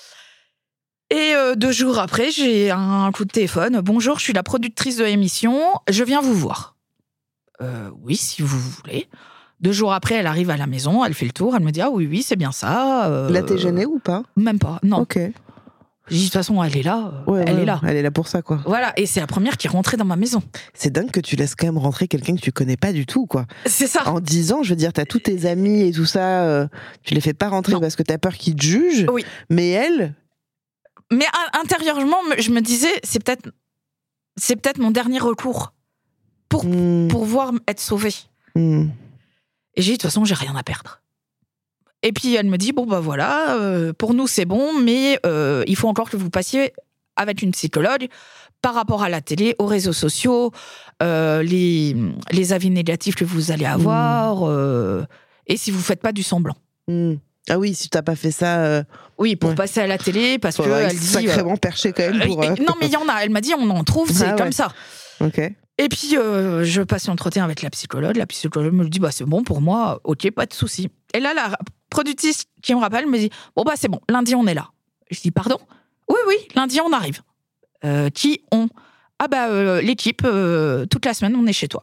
S4: Et euh, deux jours après, j'ai un coup de téléphone. Bonjour, je suis la productrice de l'émission. Je viens vous voir. Euh, oui, si vous voulez. Deux jours après, elle arrive à la maison, elle fait le tour, elle me dit ah oui oui c'est bien ça. Euh,
S3: Là, t'es gênée ou pas?
S4: Même pas. Non.
S3: Ok.
S4: J'ai dit de toute façon elle est là. euh,
S3: Ouais,
S4: elle
S3: ouais,
S4: est là.
S3: Elle est là pour ça, quoi.
S4: Voilà. Et c'est la première qui est rentrée dans ma maison.
S3: C'est dingue que tu laisses quand même rentrer quelqu'un que tu connais pas du tout, quoi.
S4: C'est ça.
S3: En dix ans, je veux dire, t'as tous tes amis et tout ça, euh, tu les fais pas rentrer
S4: Non.
S3: parce que t'as peur qu'ils te jugent.
S4: Oui.
S3: Mais elle,
S4: Mais à- intérieurement, me- je me disais c'est peut-être c'est peut-être mon dernier recours pour
S3: hmm,
S4: pour pouvoir être sauvée.
S3: hmm.
S4: Et j'ai dit, de toute façon, j'ai rien à perdre. Et puis, elle me dit, bon, bah voilà, euh, pour nous, c'est bon, mais euh, il faut encore que vous passiez avec une psychologue par rapport à la télé, aux réseaux sociaux, euh, les, les avis négatifs que vous allez avoir, euh, et si vous faites pas du semblant.
S3: Hmm. Ah oui, si t'as pas fait ça, euh,
S4: Oui, pour
S3: Ouais.
S4: passer à la télé, parce que
S3: faudrait
S4: elle dit...
S3: sacrément perché quand même
S4: euh,
S3: pour.
S4: euh,
S3: euh,
S4: Non, mais il y en a. Elle m'a dit, on en trouve, c'est
S3: Ah ouais.
S4: comme ça.
S3: Ok.
S4: Et puis, euh, je passe l'entretien avec la psychologue. La psychologue me dit, bah, c'est bon pour moi, ok, pas de souci. Et là, la productrice qui me rappelle me dit, bon, bah, c'est bon, lundi, on est là. Je dis, pardon? Oui, oui, lundi, on arrive. Euh, qui on? Ah, bah, euh, l'équipe, euh, toute la semaine, on est chez toi.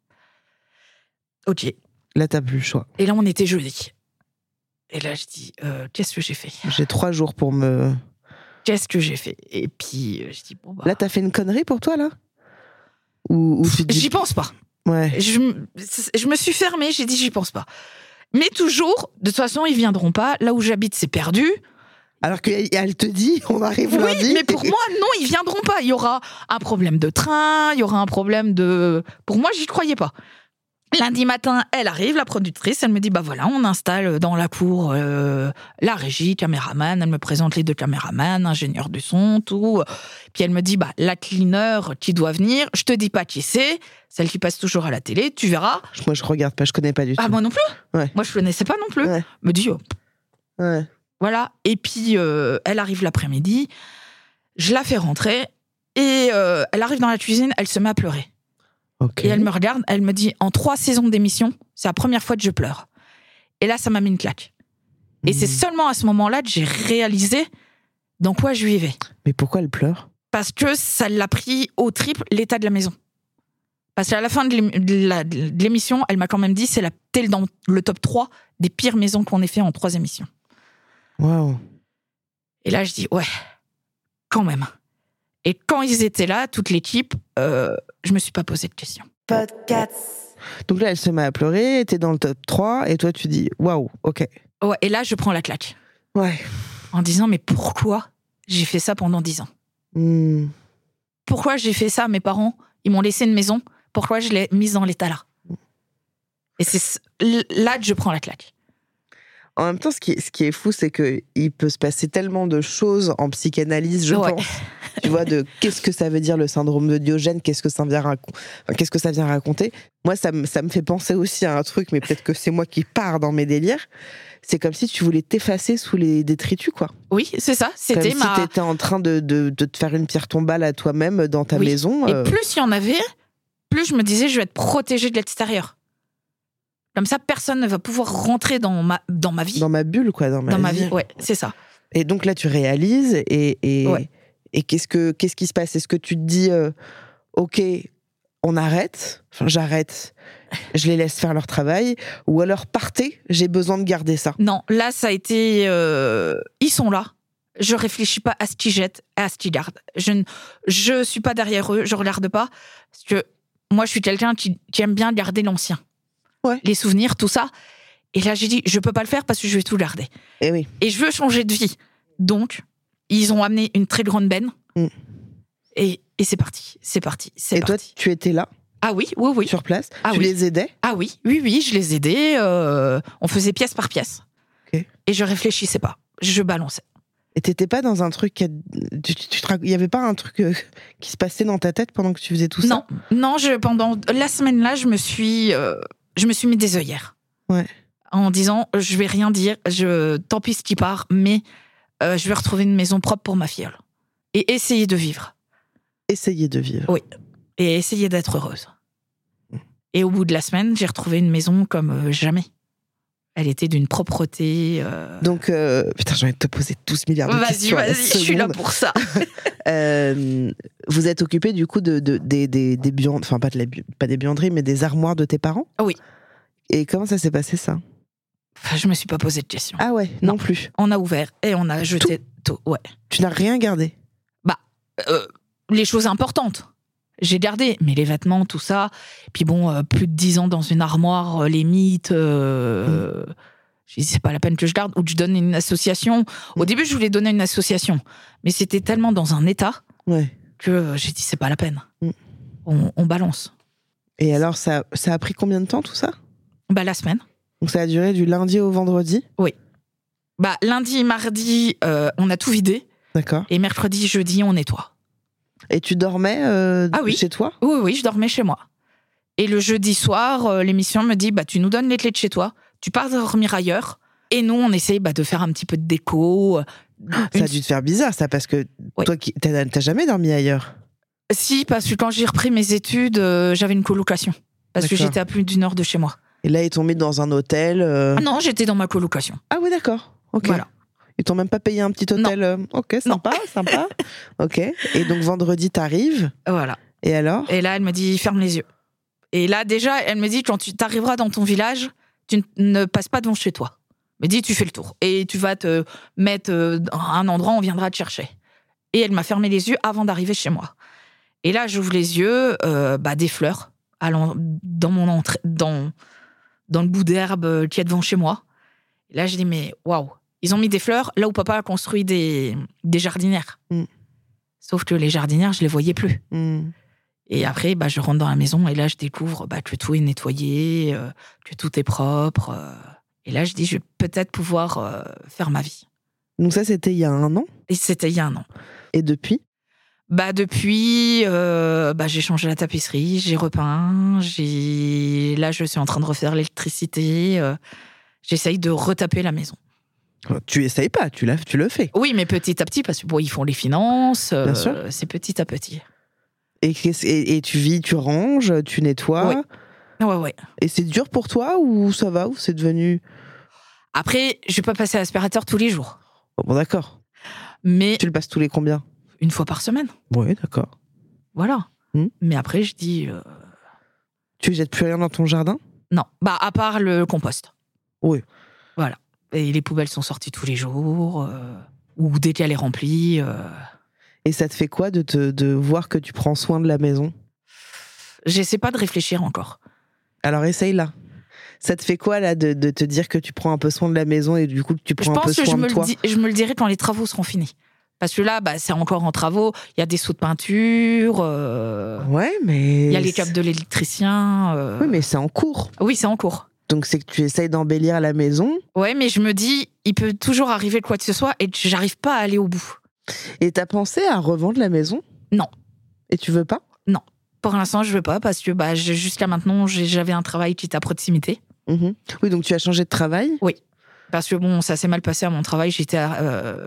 S4: Ok.
S3: Là, t'as plus le choix.
S4: Et là, on était jeudi. Et là, je dis, euh, qu'est-ce que j'ai fait?
S3: J'ai trois jours pour me.
S4: Qu'est-ce que j'ai fait? Et puis, euh, je dis, bon, bah.
S3: Là, t'as fait une connerie pour toi, là? Ou, ou tu te dis.
S4: J'y pense pas.
S3: Ouais.
S4: Je, m- je me suis fermée, j'ai dit j'y pense pas. Mais toujours, de toute façon, ils viendront pas. Là où j'habite, c'est perdu.
S3: Alors qu'elle te dit, on arrive
S4: Oui,
S3: lundi.
S4: mais pour moi, non, ils viendront pas. Il y aura un problème de train, il y aura un problème de... Pour moi, j'y croyais pas. Lundi matin, elle arrive, la productrice, elle me dit, bah voilà, on installe dans la cour euh, la régie, caméraman, elle me présente les deux caméramans, ingénieur du son, tout. Puis elle me dit, bah la cleaner qui doit venir, je te dis pas qui c'est, celle qui passe toujours à la télé, tu verras.
S3: Moi, je regarde pas, je connais pas du tout.
S4: Ah, moi non plus.
S3: Ouais.
S4: Moi, je connaissais pas non plus.
S3: Ouais.
S4: Me dit, oh,
S3: Ouais.
S4: voilà. Et puis, euh, elle arrive l'après-midi, je la fais rentrer, et euh, elle arrive dans la cuisine, elle se met à pleurer.
S3: Ok.
S4: Et elle me regarde, elle me dit, en trois saisons d'émission, c'est la première fois que je pleure. Et là, ça m'a mis une claque. Et
S3: Mmh.
S4: c'est seulement à ce moment-là que j'ai réalisé dans quoi je vivais.
S3: Mais pourquoi elle pleure?
S4: Parce que ça l'a pris au triple l'état de la maison. Parce qu'à la fin de l'ém- de la- de l'émission, elle m'a quand même dit, c'est la, t'es dans le top trois des pires maisons qu'on ait fait en trois émissions.
S3: Waouh.
S4: Et là, je dis, ouais, quand même. Et quand ils étaient là, toute l'équipe, euh, je me suis pas posé de questions.
S3: Podcast. Donc là, elle se met à pleurer, t'es dans le top trois, et toi, tu dis waouh, ok.
S4: Ouais, et là, je prends la claque.
S3: Ouais.
S4: En disant, mais pourquoi j'ai fait ça pendant dix ans
S3: mmh.
S4: Pourquoi j'ai fait ça? Mes parents, ils m'ont laissé une maison. Pourquoi je l'ai mise dans l'état là? Et c'est là que je prends la claque.
S3: En même temps, ce qui est, ce qui est fou, c'est qu'il peut se passer tellement de choses en psychanalyse, je
S4: ouais.
S3: pense. Tu vois, de qu'est-ce que ça veut dire le syndrome de Diogène, qu'est-ce que ça vient, racon... enfin, qu'est-ce que ça vient raconter. Moi, ça me, ça me fait penser aussi à un truc, mais peut-être que c'est moi qui pars dans mes délires. C'est comme si tu voulais t'effacer sous les détritus, quoi.
S4: Oui, c'est ça. C'était
S3: comme
S4: ma...
S3: si t'étais en train de, de, de te faire une pierre tombale à toi-même dans ta
S4: oui.
S3: maison.
S4: Et
S3: euh...
S4: plus il y en avait, plus je me disais, je vais être protégée de l'extérieur. Comme ça, personne ne va pouvoir rentrer dans ma, dans ma vie.
S3: Dans ma bulle, quoi. Dans ma,
S4: dans
S3: vie.
S4: ma vie, ouais, c'est ça.
S3: Et donc là, tu réalises, et, et,
S4: ouais.
S3: et qu'est-ce, que, qu'est-ce qui se passe? Est-ce que tu te dis, euh, ok, on arrête, enfin, j'arrête, je les laisse faire leur travail, ou alors partez, j'ai besoin de garder ça?
S4: Non, là, ça a été... Euh, ils sont là. Je réfléchis pas à ce qu'ils jettent, à ce qu'ils gardent. Je ne je suis pas derrière eux, je regarde pas. Parce que moi, je suis quelqu'un qui, qui aime bien garder l'ancien.
S3: Ouais.
S4: Les souvenirs, tout ça. Et là, j'ai dit, je peux pas le faire parce que je vais tout garder.
S3: Et oui.
S4: Et je veux changer de vie. Donc, ils ont amené une très grande benne. Mm. Et, et c'est parti, c'est parti, c'est
S3: et
S4: parti.
S3: Et toi, tu étais là?
S4: Ah oui, oui, oui.
S3: Sur place?
S4: Ah
S3: tu
S4: oui.
S3: les aidais?
S4: Ah oui, oui, oui, je les aidais. Euh, on faisait pièce par pièce.
S3: Okay.
S4: Et je réfléchissais pas, je balançais.
S3: Et t'étais pas dans un truc... Il y avait pas un truc euh, qui se passait dans ta tête pendant que tu faisais tout ça?
S4: Non, non, je, pendant la semaine-là, je me suis... Euh, Je me suis mis des œillères.
S3: Ouais.
S4: En disant, je vais rien dire, je, tant pis ce qui part, mais euh, je vais retrouver une maison propre pour ma filleule. Et essayer de vivre.
S3: Essayer de vivre.
S4: Oui. Et essayer d'être heureuse. Et au bout de la semaine, j'ai retrouvé une maison comme euh, jamais. Elle était d'une propreté... Euh...
S3: Donc, euh, putain, j'ai envie de te poser douze milliards de
S4: vas-y,
S3: questions.
S4: Vas-y, vas-y, je suis là pour ça.
S3: euh, vous êtes occupé du coup de, de, des, des, des buanderies, enfin pas, de la, pas des buanderies, mais des armoires de tes parents?
S4: Oui.
S3: Et comment ça s'est passé, ça?
S4: Enfin, je me suis pas posé de questions.
S3: Ah ouais, non,
S4: non
S3: plus.
S4: On a ouvert et on a jeté tout. tout ouais.
S3: Tu n'as rien gardé?
S4: Bah, euh, les choses importantes. J'ai gardé, mais les vêtements, tout ça. Puis bon, euh, plus de dix ans dans une armoire, euh, les mythes. Euh, mmh. Je dis, c'est pas la peine que je garde ou que je donne une association. Au mmh. début, je voulais donner une association, mais c'était tellement dans un état
S3: ouais.
S4: que euh, j'ai dit, c'est pas la peine. Mmh. On, on balance.
S3: Et alors, ça, ça a pris combien de temps, tout ça?
S4: Bah, la semaine.
S3: Donc ça a duré du lundi au vendredi?
S4: Oui. Bah, lundi, mardi, euh, on a tout vidé.
S3: D'accord.
S4: Et mercredi, jeudi, on nettoie.
S3: Et tu dormais euh,
S4: ah oui.
S3: chez toi?
S4: Oui, oui, je dormais chez moi. Et le jeudi soir, euh, l'émission me dit, bah, tu nous donnes les clés de chez toi, tu pars dormir ailleurs, et nous, on essaye bah, de faire un petit peu de déco. Euh,
S3: ça une... a dû te faire bizarre, ça, parce que oui. toi, qui... t'as, t'as jamais dormi ailleurs?
S4: Si, parce que quand j'ai repris mes études, euh, j'avais une colocation. Parce d'accord. que j'étais à plus d'une heure de chez moi.
S3: Et là, ils t'ont mis dans un hôtel euh...
S4: ah non, j'étais dans ma colocation.
S3: Ah oui, d'accord. Ok.
S4: Voilà.
S3: Ils t'ont même pas payé un petit hôtel? euh... Ok, sympa, non. sympa. Ok. Et donc, vendredi, t'arrives?
S4: Voilà.
S3: Et alors?
S4: Et là, elle me dit, ferme les yeux. Et là, déjà, elle me dit, quand tu t'arriveras dans ton village, tu ne passes pas devant chez toi. Elle me dit, tu fais le tour. Et tu vas te mettre à un endroit, on viendra te chercher. Et elle m'a fermé les yeux avant d'arriver chez moi. Et là, j'ouvre les yeux, euh, bah, des fleurs allant dans mon entrée, dans, dans le bout d'herbe qu'il y a devant chez moi. Et là, je dis, mais waouh, ils ont mis des fleurs là où papa a construit des, des jardinières. Mm. Sauf que les jardinières, je les voyais plus. Mm. Et après, bah, je rentre dans la maison et là, je découvre bah, que tout est nettoyé, euh, que tout est propre. Euh, et là, je dis, je vais peut-être pouvoir euh, faire ma vie.
S3: Donc ça, c'était il y a un an?
S4: Et c'était il y a un an.
S3: Et depuis?
S4: Bah depuis, euh, bah j'ai changé la tapisserie, j'ai repeint, j'ai là je suis en train de refaire l'électricité, euh, j'essaye de retaper la maison.
S3: Tu essayes pas, tu, l'as, tu le fais.
S4: Oui, mais petit à petit, parce que bon, ils font les finances, euh,
S3: bien sûr.
S4: C'est petit à petit.
S3: Et, et, et tu vis, tu ranges, tu nettoies.
S4: Oui. Ouais, ouais.
S3: Et c'est dur pour toi ou ça va, ou c'est devenu...
S4: Après, je vais pas passer à l'aspirateur tous les jours.
S3: Bon, d'accord.
S4: Mais
S3: tu le passes tous les combien?
S4: Une fois par semaine.
S3: Oui, d'accord.
S4: Voilà. Mmh. Mais après, je dis... Euh...
S3: Tu jettes plus rien dans ton jardin?
S4: Non. Bah, à part le compost.
S3: Oui.
S4: Voilà. Et les poubelles sont sorties tous les jours. Euh... Ou dès qu'elle est remplie. Euh...
S3: Et ça te fait quoi de, te, de voir que tu prends soin de la maison?
S4: J'essaie pas de réfléchir encore.
S3: Alors essaye là. Ça te fait quoi là de, de te dire que tu prends un peu soin de la maison et du coup que tu prends
S4: je
S3: un peu soin
S4: pense que je
S3: de
S4: me
S3: toi?
S4: Le dis, je me le dirai quand les travaux seront finis. Parce que là, bah, c'est encore en travaux. Il y a des sauts de peinture. Euh...
S3: Ouais, mais...
S4: Il y a les câbles de l'électricien. Euh...
S3: Oui, mais c'est en cours.
S4: Oui, c'est en cours.
S3: Donc c'est que tu essayes d'embellir la maison.
S4: Ouais, mais je me dis, il peut toujours arriver quoi que ce soit et j'arrive pas à aller au bout.
S3: Et t'as pensé à revendre la maison?
S4: Non.
S3: Et tu veux pas?
S4: Non. Pour l'instant, je veux pas parce que bah, jusqu'à maintenant, j'avais un travail qui était à proximité.
S3: Mmh. Oui, donc tu as changé de travail?
S4: Oui. Parce que bon, ça s'est mal passé à mon travail. J'étais euh,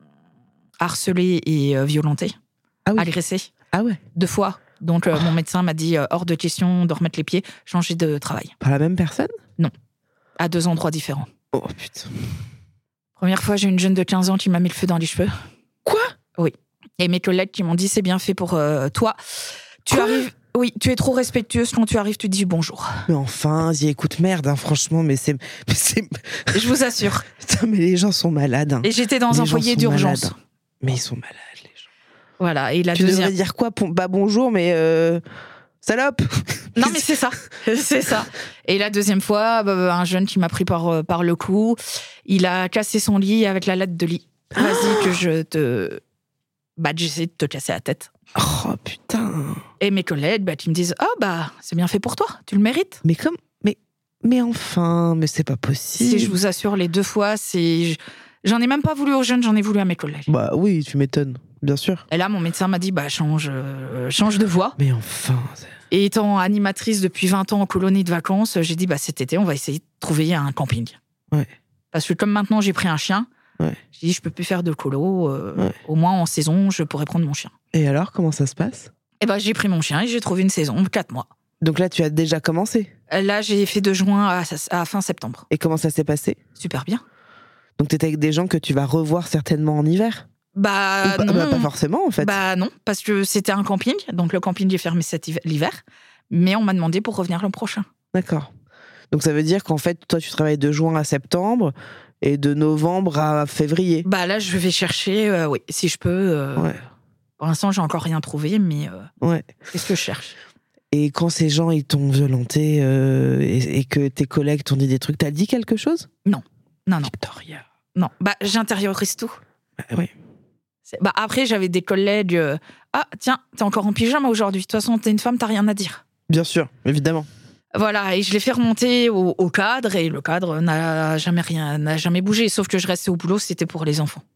S4: harcelée et euh, violentée.
S3: Ah oui.
S4: Agressée.
S3: Ah ouais.
S4: Deux fois. Donc, euh, oh. mon médecin m'a dit euh, hors de question de remettre les pieds, changer de travail.
S3: Par la même personne?
S4: Non. À deux endroits différents.
S3: Oh putain.
S4: Première fois, j'ai une jeune de quinze ans qui m'a mis le feu dans les cheveux.
S3: Quoi?
S4: Oui. Et mes collègues qui m'ont dit c'est bien fait pour euh, toi. Tu
S3: Quoi?
S4: arrives. Oui, tu es trop respectueuse. Quand tu arrives, tu dis bonjour.
S3: Mais enfin, dis, écoute, merde, hein, franchement, mais c'est, mais c'est...
S4: Je vous assure.
S3: Putain, mais les gens sont malades. Hein.
S4: Et j'étais dans
S3: les
S4: un foyer d'urgence.
S3: Malades. Mais ils sont malades, les gens.
S4: Voilà. Et la
S3: tu
S4: deuxième...
S3: devrais dire quoi? Bah bonjour, mais euh... salope.
S4: Non, mais c'est ça. C'est ça. Et la deuxième fois, bah, un jeune qui m'a pris par, par le cou, il a cassé son lit avec la latte de lit. Vas-y, que je te... Bah, j'essaie de te casser la tête.
S3: Oh putain.
S4: Et mes collègues, bah, qui me disent, oh bah, c'est bien fait pour toi, tu le mérites.
S3: Mais comme, mais, mais enfin, mais c'est pas possible.
S4: Si je vous assure, les deux fois, c'est, j'en ai même pas voulu aux jeunes, j'en ai voulu à mes collègues.
S3: Bah oui, tu m'étonnes, bien sûr.
S4: Et là, mon médecin m'a dit, bah, change, euh, change de voie.
S3: Mais enfin. C'est...
S4: Et étant animatrice depuis vingt ans en colonie de vacances, j'ai dit, bah, cet été, on va essayer de trouver un camping.
S3: Ouais.
S4: Parce que comme maintenant, j'ai pris un chien.
S3: Ouais.
S4: J'ai dit, je peux plus faire de colo. Euh,
S3: ouais.
S4: Au moins, en saison, je pourrais prendre mon chien.
S3: Et alors, comment ça se passe?
S4: Eh ben, j'ai pris mon chien et j'ai trouvé une saison, quatre mois.
S3: Donc là, tu as déjà commencé?
S4: Là, j'ai fait de juin à, à fin septembre.
S3: Et comment ça s'est passé?
S4: Super bien.
S3: Donc t'étais avec des gens que tu vas revoir certainement en hiver?
S4: Bah
S3: pas,
S4: non.
S3: Bah, pas forcément, en fait.
S4: Bah non, parce que c'était un camping. Donc le camping est fermé cet hiver, l'hiver. Mais on m'a demandé pour revenir l'an prochain.
S3: D'accord. Donc ça veut dire qu'en fait, toi, tu travailles de juin à septembre... Et de novembre à février.
S4: Bah là, je vais chercher, euh, oui, si je peux. Euh,
S3: ouais.
S4: Pour l'instant, j'ai encore rien trouvé, mais euh,
S3: ouais.
S4: c'est ce que je cherche.
S3: Et quand ces gens ils t'ont violenté euh, et, et que tes collègues t'ont dit des trucs, t'as dit quelque chose?
S4: Non, non, non.
S3: Victoria.
S4: Non, bah j'intériorise tout.
S3: Bah, oui.
S4: C'est... Bah après, j'avais des collègues. Euh, ah tiens, t'es encore en pyjama aujourd'hui. De toute façon, t'es une femme, t'as rien à dire.
S3: Bien sûr, évidemment.
S4: Voilà, et je l'ai fait remonter au, au cadre, et le cadre n'a jamais rien, n'a jamais bougé, sauf que je restais au boulot, c'était pour les enfants.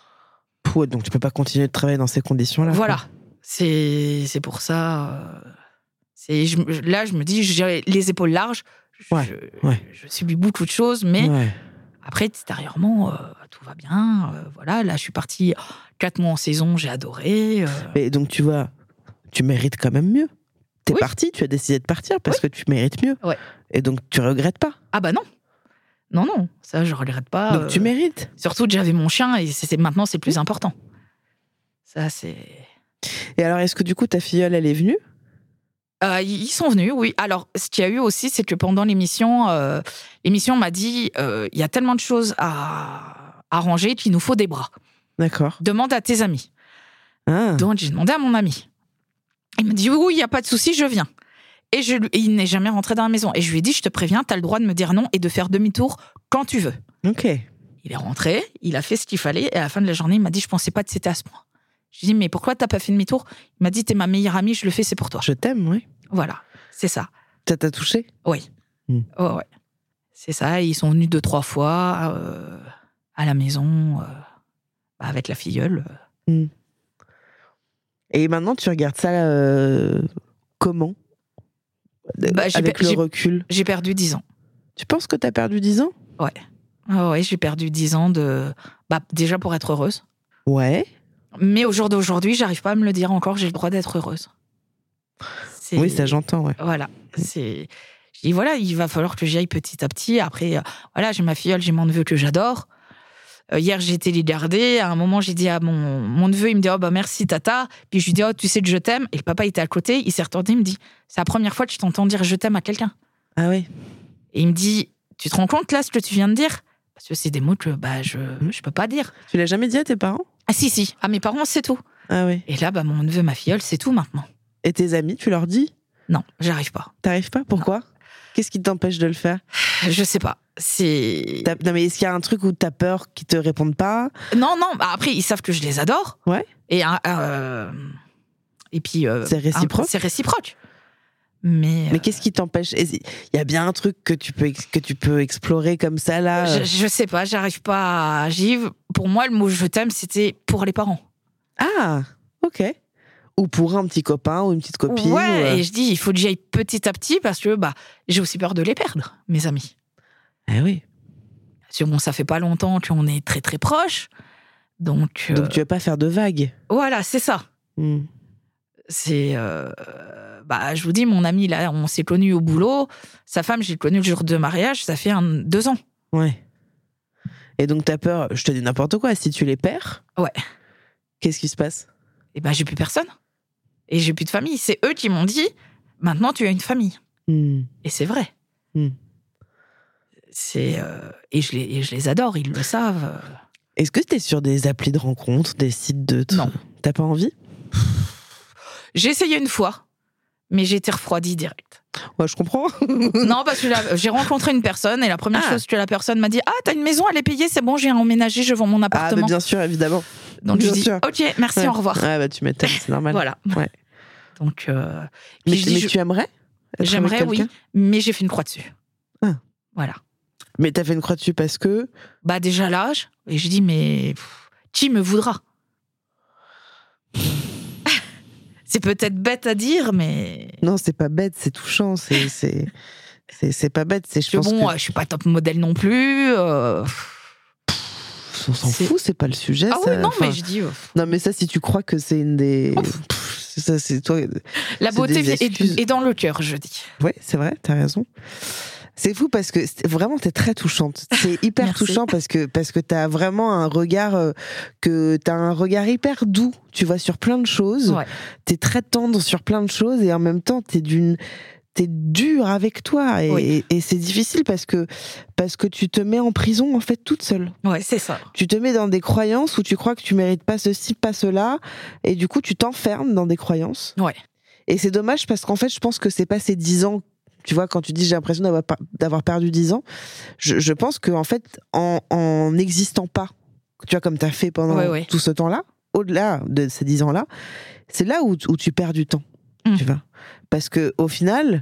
S3: Pouh, donc tu peux pas continuer de travailler dans ces conditions-là.
S4: Voilà,
S3: quoi.
S4: c'est c'est pour ça. Euh, c'est je, là, je me dis, j'ai les épaules larges. Je,
S3: ouais,
S4: je,
S3: ouais.
S4: je subis beaucoup de choses, mais
S3: ouais.
S4: après, extérieurement, euh, tout va bien. Euh, voilà, là, je suis partie quatre mois en saison, j'ai adoré. Euh...
S3: Mais donc tu vois, tu mérites quand même mieux. T'es
S4: oui.
S3: parti, tu as décidé de partir parce
S4: oui.
S3: que tu mérites mieux.
S4: Ouais.
S3: Et donc tu regrettes pas.
S4: Ah bah non. Non, non, ça je regrette pas.
S3: Donc
S4: euh...
S3: tu mérites.
S4: Surtout que j'avais mon chien et c'est, maintenant c'est plus important. Ça c'est...
S3: Et alors est-ce que du coup ta filleule elle est venue?
S4: euh, Ils sont venus, oui. Alors ce qu'il y a eu aussi, c'est que pendant l'émission, euh, l'émission m'a dit il euh, y a tellement de choses à arranger qu'il nous faut des bras.
S3: D'accord.
S4: Demande à tes amis.
S3: Ah.
S4: Donc j'ai demandé à mon ami. Il me dit, oui, il n'y a pas de souci, je viens. Et, je, et il n'est jamais rentré dans la maison. Et je lui ai dit, je te préviens, tu as le droit de me dire non et de faire demi-tour quand tu veux.
S3: Ok.
S4: Il est rentré, il a fait ce qu'il fallait, et à la fin de la journée, il m'a dit, je pensais pas que c'était à ce point. Je lui ai dit, mais pourquoi t'as pas fait demi-tour? Il m'a dit, t'es ma meilleure amie, je le fais, c'est pour toi.
S3: Je t'aime, oui.
S4: Voilà, c'est ça.
S3: Ça t'a touché?
S4: Oui.
S3: Mm.
S4: Oh, ouais. C'est ça, ils sont venus deux, trois fois euh, à la maison, euh, avec la filleule.
S3: Mm. Et maintenant, tu regardes ça euh, comment?
S4: bah, j'ai
S3: Avec
S4: per-
S3: le
S4: j'ai,
S3: recul.
S4: J'ai perdu dix ans.
S3: Tu penses que t'as perdu dix ans?
S4: Ouais. Oh, ouais, j'ai perdu dix ans de... Bah, déjà pour être heureuse.
S3: Ouais.
S4: Mais au jour d'aujourd'hui, j'arrive pas à me le dire encore, j'ai le droit d'être heureuse. C'est...
S3: Oui, ça j'entends, ouais.
S4: Voilà. C'est... Je dis, voilà, il va falloir que j'y aille petit à petit. Après, euh, voilà, j'ai ma filleule, j'ai mon neveu que j'adore. Euh, hier, j'ai été les garder. À un moment, j'ai dit à mon, mon neveu, il me dit, oh, bah, merci, tata. Puis je lui dis, oh, tu sais que je t'aime. Et le papa était à côté, il s'est retourné, il me dit, c'est la première fois que je t'entends dire je t'aime à quelqu'un.
S3: Ah oui.
S4: Et il me dit, tu te rends compte, là, ce que tu viens de dire? Parce que c'est des mots que, bah, je,
S3: mmh.
S4: je peux pas dire.
S3: Tu l'as jamais dit à tes parents?
S4: Ah, si, si. À mes parents, c'est tout.
S3: Ah oui.
S4: Et là, bah, mon neveu, ma filleule, c'est tout maintenant.
S3: Et tes amis, tu leur dis?
S4: Non, j'arrive pas.
S3: T'arrives pas? Pourquoi? Qu'est-ce qui t'empêche de le faire?
S4: Je sais pas. C'est.
S3: T'as... Non, mais est-ce qu'il y a un truc où t'as peur qu'ils te répondent pas?
S4: Non, non. Bah après, ils savent que je les adore.
S3: Ouais.
S4: Et, euh... et puis. Euh,
S3: c'est réciproque.
S4: Un... C'est réciproque. Mais.
S3: Mais
S4: euh...
S3: qu'est-ce qui t'empêche? Il y a bien un truc que tu peux, que tu peux explorer comme ça, là?
S4: Je, je sais pas, j'arrive pas à. J'y... Pour moi, le mot je t'aime, c'était pour les parents.
S3: Ah, ok. Ou pour un petit copain ou une petite copine.
S4: Ouais,
S3: ou euh...
S4: et je dis, il faut que j'y aille petit à petit parce que bah, j'ai aussi peur de les perdre, mes amis.
S3: Eh oui.
S4: Parce que bon, ça fait pas longtemps qu'on est très très proches. Donc, euh...
S3: donc tu veux pas faire de vagues.
S4: Voilà, c'est ça.
S3: Mm.
S4: C'est. Euh... Bah, je vous dis, mon ami, là, on s'est connus au boulot. Sa femme, j'ai connu le jour de mariage, ça fait un, deux ans.
S3: Ouais. Et donc t'as peur, je te dis n'importe quoi, si tu les perds.
S4: Ouais.
S3: Qu'est-ce qui se passe?
S4: Eh ben, j'ai plus personne. Et j'ai plus de famille. C'est eux qui m'ont dit, maintenant tu as une famille.
S3: Mm.
S4: Et c'est vrai.
S3: Mm.
S4: C'est euh... et, je les, et je les adore, ils le savent.
S3: Est-ce que t'es sur des applis de rencontres, des sites de...
S4: Non.
S3: T'as pas envie?
S4: J'ai essayé une fois, mais j'ai été refroidie direct.
S3: Ouais, je comprends.
S4: Non, parce que là, j'ai rencontré une personne et la première
S3: ah.
S4: chose que la personne m'a dit, ah, t'as une maison, elle est payée, c'est bon, j'ai emménagé, je vends mon appartement.
S3: Ah, bah bien sûr, évidemment.
S4: Donc
S3: bien
S4: je dis,
S3: sûr.
S4: ok, merci,
S3: ouais.
S4: au revoir.
S3: Ouais, bah tu m'étonnes, c'est normal.
S4: Voilà.
S3: Ouais.
S4: Donc, euh,
S3: mais
S4: je dis,
S3: mais
S4: je...
S3: tu aimerais?
S4: J'aimerais, oui, mais j'ai fait une croix dessus.
S3: Ah.
S4: Voilà.
S3: Mais t'as fait une croix dessus parce que?
S4: Bah déjà l'âge, et je dis, mais pff, qui me voudra? C'est peut-être bête à dire, mais...
S3: Non, c'est pas bête, c'est touchant, c'est... c'est... C'est, c'est pas bête, c'est je
S4: que
S3: pense
S4: bon,
S3: que...
S4: je suis pas top modèle non plus. Euh...
S3: On s'en
S4: c'est...
S3: fout, c'est pas le sujet.
S4: Ah
S3: ça.
S4: oui, non,
S3: enfin,
S4: mais je dis... Euh...
S3: Non, mais ça, si tu crois que c'est une des... Pff, ça, c'est toi...
S4: La
S3: c'est
S4: beauté est, est dans le cœur, je dis.
S3: Oui, c'est vrai, t'as raison. C'est fou parce que c'est, vraiment, t'es très touchante. C'est hyper touchant parce que, parce que t'as vraiment un regard... Euh, que t'as un regard hyper doux, tu vois, sur plein de choses.
S4: Ouais.
S3: T'es très tendre sur plein de choses et en même temps, t'es d'une... t'es dur avec toi et,
S4: oui.
S3: et, et c'est difficile parce que parce que tu te mets en prison en fait toute seule.
S4: Ouais, c'est ça.
S3: Tu te mets dans des croyances où tu crois que tu mérites pas ceci, pas cela, et du coup tu t'enfermes dans des croyances.
S4: Ouais.
S3: Et c'est dommage parce qu'en fait je pense que c'est pas ces dix ans. Tu vois, quand tu dis j'ai l'impression d'avoir d'avoir perdu dix ans, je, je pense que en fait en en n'existant pas, tu vois comme t'as fait pendant
S4: ouais, ouais.
S3: tout ce temps-là, au-delà de ces dix ans-là, c'est là où où tu perds du temps. Mmh. Tu vois. Parce que au final,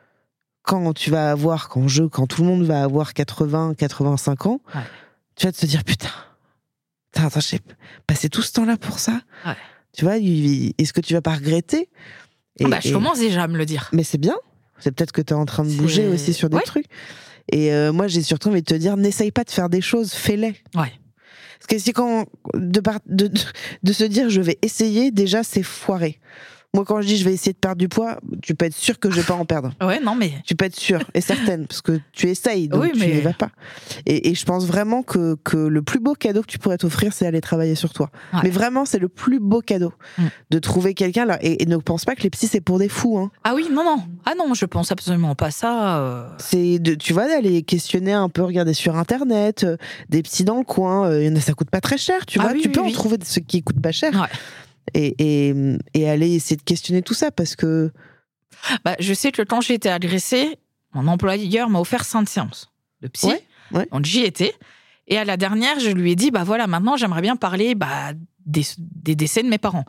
S3: quand tu vas avoir, quand je, quand tout le monde va avoir quatre-vingts, quatre-vingt-cinq ans,
S4: ouais.
S3: tu vas te dire putain, attends, attends, j'ai passé tout ce temps-là pour ça.
S4: Ouais.
S3: Tu vois, est-ce que tu vas pas regretter?
S4: Et, bah, je et... commence déjà à me le dire.
S3: Mais c'est bien. C'est peut-être que t'es en train de bouger c'est... aussi sur des ouais. trucs. Et euh, moi, j'ai surtout envie de te dire, n'essaye pas de faire des choses, fais-les.
S4: Ouais.
S3: Parce que si quand de, de, de, de se dire je vais essayer, déjà c'est foiré. Moi, quand je dis je vais essayer de perdre du poids, tu peux être sûr que je vais pas en perdre.
S4: Ouais, non, mais.
S3: Tu peux être sûr et certaine, parce que tu essayes, donc
S4: oui,
S3: tu
S4: mais...
S3: n'y vas pas. Et, et je pense vraiment que, que le plus beau cadeau que tu pourrais t'offrir, c'est aller travailler sur toi. Ouais. Mais vraiment, c'est le plus beau cadeau. Mm. De trouver quelqu'un là. Et, et ne pense pas que les psys, c'est pour des fous. Hein.
S4: Ah oui, non, non. Ah non, je pense absolument pas ça. Euh...
S3: C'est, de, tu vois, d'aller questionner un peu, regarder sur Internet, euh, des psys dans le coin. Euh, ça coûte pas très cher, tu
S4: ah,
S3: vois.
S4: Oui,
S3: tu
S4: oui,
S3: peux
S4: oui.
S3: en trouver ceux qui coûtent pas cher.
S4: Ouais.
S3: Et, et, et aller essayer de questionner tout ça parce que...
S4: Bah, je sais que quand j'ai été agressée, mon employeur m'a offert cinq séances de psy.
S3: Ouais, ouais.
S4: Donc j'y étais. Et à la dernière, je lui ai dit, bah voilà, maintenant j'aimerais bien parler bah, des, des décès de mes parents.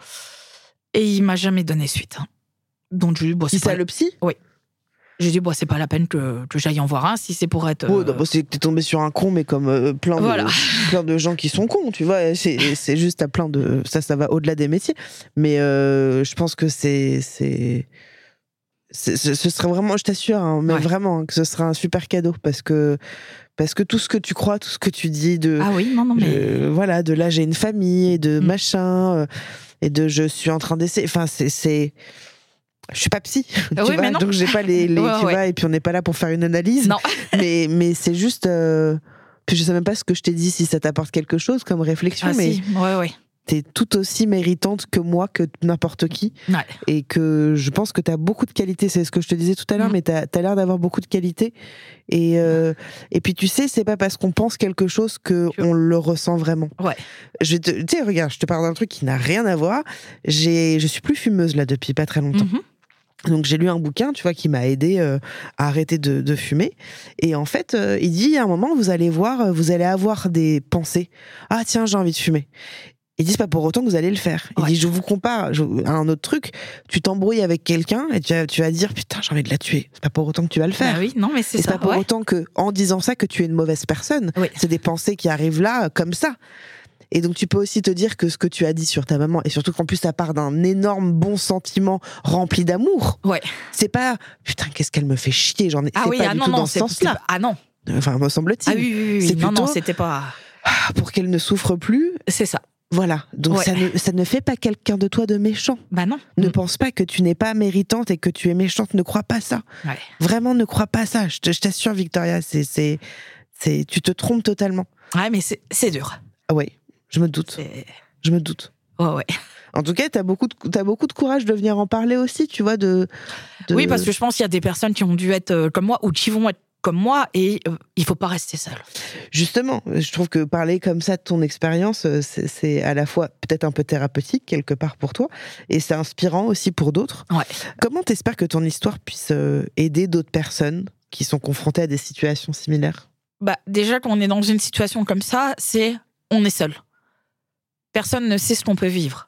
S4: Et il m'a jamais donné suite. Donc je lui ai dit, bon, c'est
S3: c'est
S4: pas...
S3: le psy ?
S4: Oui. J'ai dit, bon, c'est pas la peine que, que j'aille en voir un, si c'est pour être...
S3: Euh... Oh, c'est que t'es tombé sur un con, mais comme euh, plein, de,
S4: voilà.
S3: plein de gens qui sont cons, tu vois. C'est, c'est juste à plein de... Ça, ça va au-delà des métiers. Mais euh, je pense que c'est... c'est... c'est ce serait vraiment, je t'assure, hein, mais ouais. vraiment, hein, que ce serait un super cadeau. Parce que, parce que tout ce que tu crois, tout ce que tu dis de...
S4: Ah oui, non, non, mais...
S3: Je, voilà, de là, j'ai une famille, et de mmh. machin, euh, et de je suis en train d'essayer... Enfin, c'est... c'est... Je suis pas psy, tu
S4: oui,
S3: vois, donc j'ai pas les, les
S4: ouais,
S3: tu
S4: ouais.
S3: vois, et puis on n'est pas là pour faire une analyse.
S4: Non.
S3: mais mais c'est juste, euh, puis je sais même pas ce que je t'ai dit si ça t'apporte quelque chose comme réflexion,
S4: ah,
S3: mais
S4: si. ouais, ouais.
S3: t'es tout aussi méritante que moi, que n'importe qui,
S4: ouais.
S3: et que je pense que t'as beaucoup de qualités. C'est ce que je te disais tout à l'heure, mmh. mais t'as as l'air d'avoir beaucoup de qualités. Et euh, et puis tu sais, c'est pas parce qu'on pense quelque chose que on le ressent vraiment.
S4: Ouais.
S3: Je te, tu sais, regarde, je te parle d'un truc qui n'a rien à voir. J'ai, je suis plus fumeuse là depuis pas très longtemps. Mmh. Donc j'ai lu un bouquin, tu vois, qui m'a aidé euh, à arrêter de, de fumer. Et en fait, euh, il dit, à un moment, vous allez voir, vous allez avoir des pensées. Ah tiens, j'ai envie de fumer. Il dit, c'est pas pour autant que vous allez le faire. Il ouais. dit, je vous compare je, à un autre truc. Tu t'embrouilles avec quelqu'un et tu vas, tu vas dire, putain, j'ai envie de la tuer. C'est pas pour autant que tu vas le faire.
S4: Bah oui, non, mais c'est
S3: et
S4: ça.
S3: C'est pas pour
S4: ouais.
S3: autant que, en disant ça, que tu es une mauvaise personne.
S4: Oui.
S3: C'est des pensées qui arrivent là, comme ça. Et donc tu peux aussi te dire que ce que tu as dit sur ta maman, et surtout qu'en plus ça part d'un énorme bon sentiment rempli d'amour.
S4: Ouais.
S3: C'est pas putain qu'est-ce qu'elle me fait chier, j'en ai.
S4: Ah
S3: c'est
S4: oui,
S3: pas
S4: ah
S3: du
S4: non
S3: tout
S4: non,
S3: dans ce sens-là.
S4: Ah non.
S3: Enfin me semble-t-il.
S4: Ah oui oui oui.
S3: C'est
S4: non
S3: plutôt,
S4: non, c'était pas.
S3: Pour qu'elle ne souffre plus.
S4: C'est ça.
S3: Voilà. Donc
S4: ouais.
S3: ça ne ça ne fait pas quelqu'un de toi de méchant.
S4: Bah non.
S3: Ne
S4: mmh.
S3: pense pas que tu n'es pas méritante et que tu es méchante. Ne crois pas ça.
S4: Ouais.
S3: Vraiment ne crois pas ça. Je, te, je t'assure Victoria, c'est c'est c'est tu te trompes totalement.
S4: Ouais mais c'est c'est dur.
S3: Ah ouais. Je me doute.
S4: C'est...
S3: Je me doute.
S4: Ouais, ouais.
S3: En tout cas, t'as beaucoup, de, t'as beaucoup de courage de venir en parler aussi, tu vois. De, de...
S4: Oui, parce que je pense qu'il y a des personnes qui ont dû être euh, comme moi ou qui vont être comme moi et euh, il faut pas rester seul.
S3: Justement, je trouve que parler comme ça de ton expérience, c'est, c'est à la fois peut-être un peu thérapeutique quelque part pour toi et c'est inspirant aussi pour d'autres.
S4: Ouais.
S3: Comment t'espères que ton histoire puisse aider d'autres personnes qui sont confrontées à des situations similaires ?
S4: Bah, déjà, quand on est dans une situation comme ça, c'est on est seul. Personne ne sait ce qu'on peut vivre.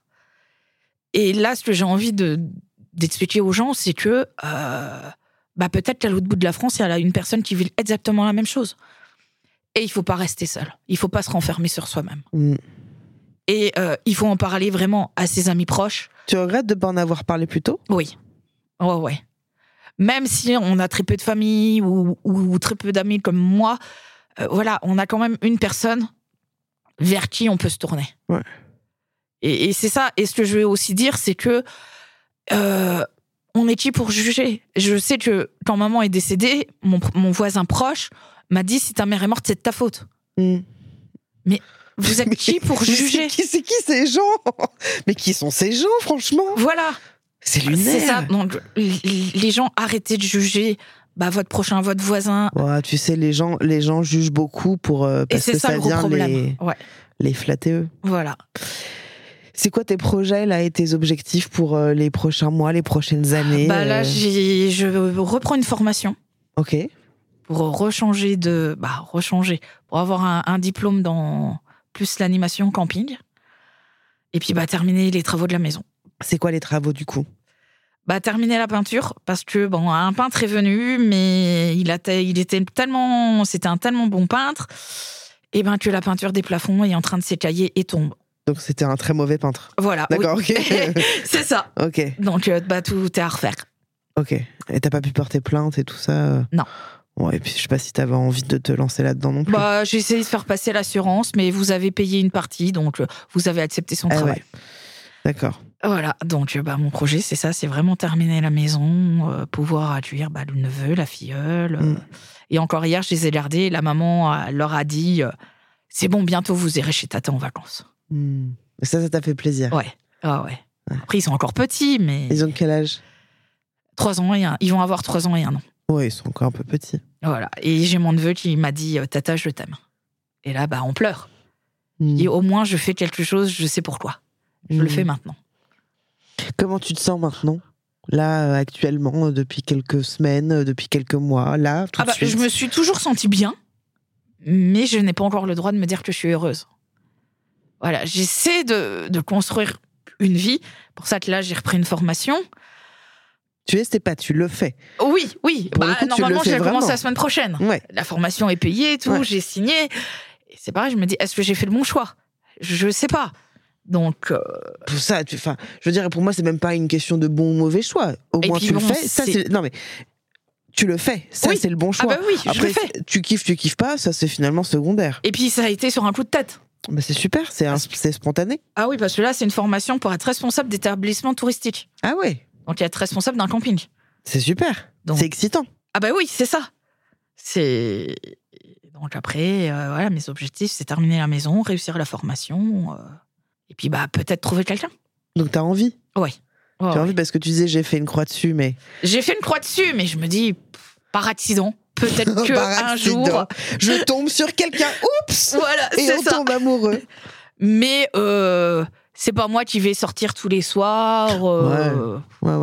S4: Et là, ce que j'ai envie de, d'expliquer aux gens, c'est que euh, bah, peut-être qu'à l'autre bout de la France, il y a une personne qui vit exactement la même chose. Et il ne faut pas rester seul. Il ne faut pas se renfermer sur soi-même. Mmh. Et euh, il faut en parler vraiment à ses amis proches.
S3: Tu regrettes de ne pas en avoir parlé plus tôt ?
S4: Oui. Ouais, ouais. Même si on a très peu de famille ou, ou, ou très peu d'amis comme moi, euh, voilà, on a quand même une personne vers qui on peut se tourner.
S3: Ouais.
S4: Et, et c'est ça. Et ce que je veux aussi dire, c'est que euh, on est qui pour juger ? Je sais que quand maman est décédée, mon, mon voisin proche m'a dit si ta mère est morte, c'est de ta faute. Mm. Mais vous êtes qui pour juger ?
S3: c'est, qui, c'est qui ces gens ? Mais qui sont ces gens, franchement ?
S4: Voilà.
S3: C'est lunaire.
S4: C'est ça. Donc les gens, arrêtez de juger. Bah, votre prochain, votre voisin.
S3: Ouais, tu sais, les gens, les gens jugent beaucoup pour euh, parce
S4: et c'est
S3: que
S4: ça,
S3: ça
S4: le gros
S3: vient
S4: problème.
S3: les,
S4: ouais.
S3: les flatter eux.
S4: Voilà.
S3: C'est quoi tes projets là et tes objectifs pour euh, les prochains mois, les prochaines années ?
S4: Bah là,
S3: euh...
S4: j'ai, je reprends une formation.
S3: Ok.
S4: Pour rechanger de, bah rechanger, pour avoir un, un diplôme dans plus l'animation camping. Et puis bah terminer les travaux de la maison.
S3: C'est quoi les travaux du coup ?
S4: Bah, terminer la peinture, parce que, bon, un peintre est venu, mais il, a t- il était tellement, c'était un tellement bon peintre, et ben, que la peinture des plafonds est en train de s'écailler et tombe.
S3: Donc, c'était un très mauvais peintre.
S4: Voilà.
S3: D'accord,
S4: oui.
S3: ok.
S4: C'est ça.
S3: Ok.
S4: Donc, bah, tout est à refaire.
S3: Ok. Et t'as pas pu porter plainte et tout ça ?
S4: Non.
S3: Ouais, et puis, je sais pas si t'avais envie de te lancer là-dedans non plus.
S4: Bah, j'ai essayé de faire passer l'assurance, mais vous avez payé une partie, donc vous avez accepté son
S3: ah
S4: travail.
S3: Ouais. D'accord.
S4: Voilà, donc bah, mon projet, c'est ça, c'est vraiment terminer la maison, euh, pouvoir accueillir bah, le neveu, la filleule. Mm. Euh, et encore hier, je les ai gardés, la maman euh, leur a dit euh, « C'est bon, bientôt vous irez chez tata en vacances.
S3: Mm. » Et ça, ça t'a fait plaisir ?
S4: Ouais, ah ouais. ouais. Après, ils sont encore petits, mais...
S3: Ils ont quel âge ?
S4: Trois ans et un... Ils vont avoir trois ans et un an.
S3: Ouais, ils sont encore un peu petits.
S4: Voilà, et j'ai mon neveu qui m'a dit « Tata, je t'aime. » Et là, bah, on pleure. Mm. Et au moins, je fais quelque chose, je sais pourquoi. Je mm. le fais maintenant.
S3: Comment tu te sens maintenant ? Là, actuellement, depuis quelques semaines, depuis quelques mois, là, tout
S4: ah bah,
S3: de suite.
S4: Je me suis toujours sentie bien, mais je n'ai pas encore le droit de me dire que je suis heureuse. Voilà, j'essaie de, de construire une vie. Pour ça que là, j'ai repris une formation.
S3: Tu es, c'est pas, tu le fais.
S4: Oui, oui. Bah, coup, normalement, je vais commencer la semaine prochaine.
S3: Ouais.
S4: La formation est payée et tout, ouais. J'ai signé. Et c'est pareil, je me dis, est-ce que j'ai fait le bon choix ? Je sais pas. Donc, euh...
S3: pour ça, tu, enfin, je veux dire, pour moi, c'est même pas une question de bon ou mauvais choix. Au et moins, tu bon, le fais. Ça, c'est... Non, mais tu le fais. Ça,
S4: oui.
S3: c'est le bon choix.
S4: Ah bah oui,
S3: Après,
S4: je le fais.
S3: Tu kiffes, tu kiffes pas, ça, c'est finalement secondaire.
S4: Et puis, ça a été sur un coup de tête.
S3: Bah, c'est super, c'est, un, c'est spontané.
S4: Ah oui, parce que là, c'est une formation pour être responsable d'établissement touristique.
S3: Ah ouais.
S4: Donc, être responsable d'un camping.
S3: C'est super. Donc... C'est excitant.
S4: Ah bah oui, c'est ça. C'est... Donc après, euh, voilà, mes objectifs, c'est terminer la maison, réussir la formation... Euh... Et puis, bah, peut-être trouver quelqu'un.
S3: Donc, t'as envie ?
S4: Ouais.
S3: Oh, tu as envie parce que tu disais, j'ai fait une croix dessus, mais...
S4: J'ai fait une croix dessus, mais je me dis, pff, par accident, peut-être qu'un jour...
S3: Je tombe sur quelqu'un, oups !
S4: Voilà,
S3: et
S4: c'est
S3: on
S4: ça.
S3: tombe amoureux.
S4: Mais euh, c'est pas moi qui vais sortir tous les soirs. Euh...
S3: Ouais, ouais, ouais.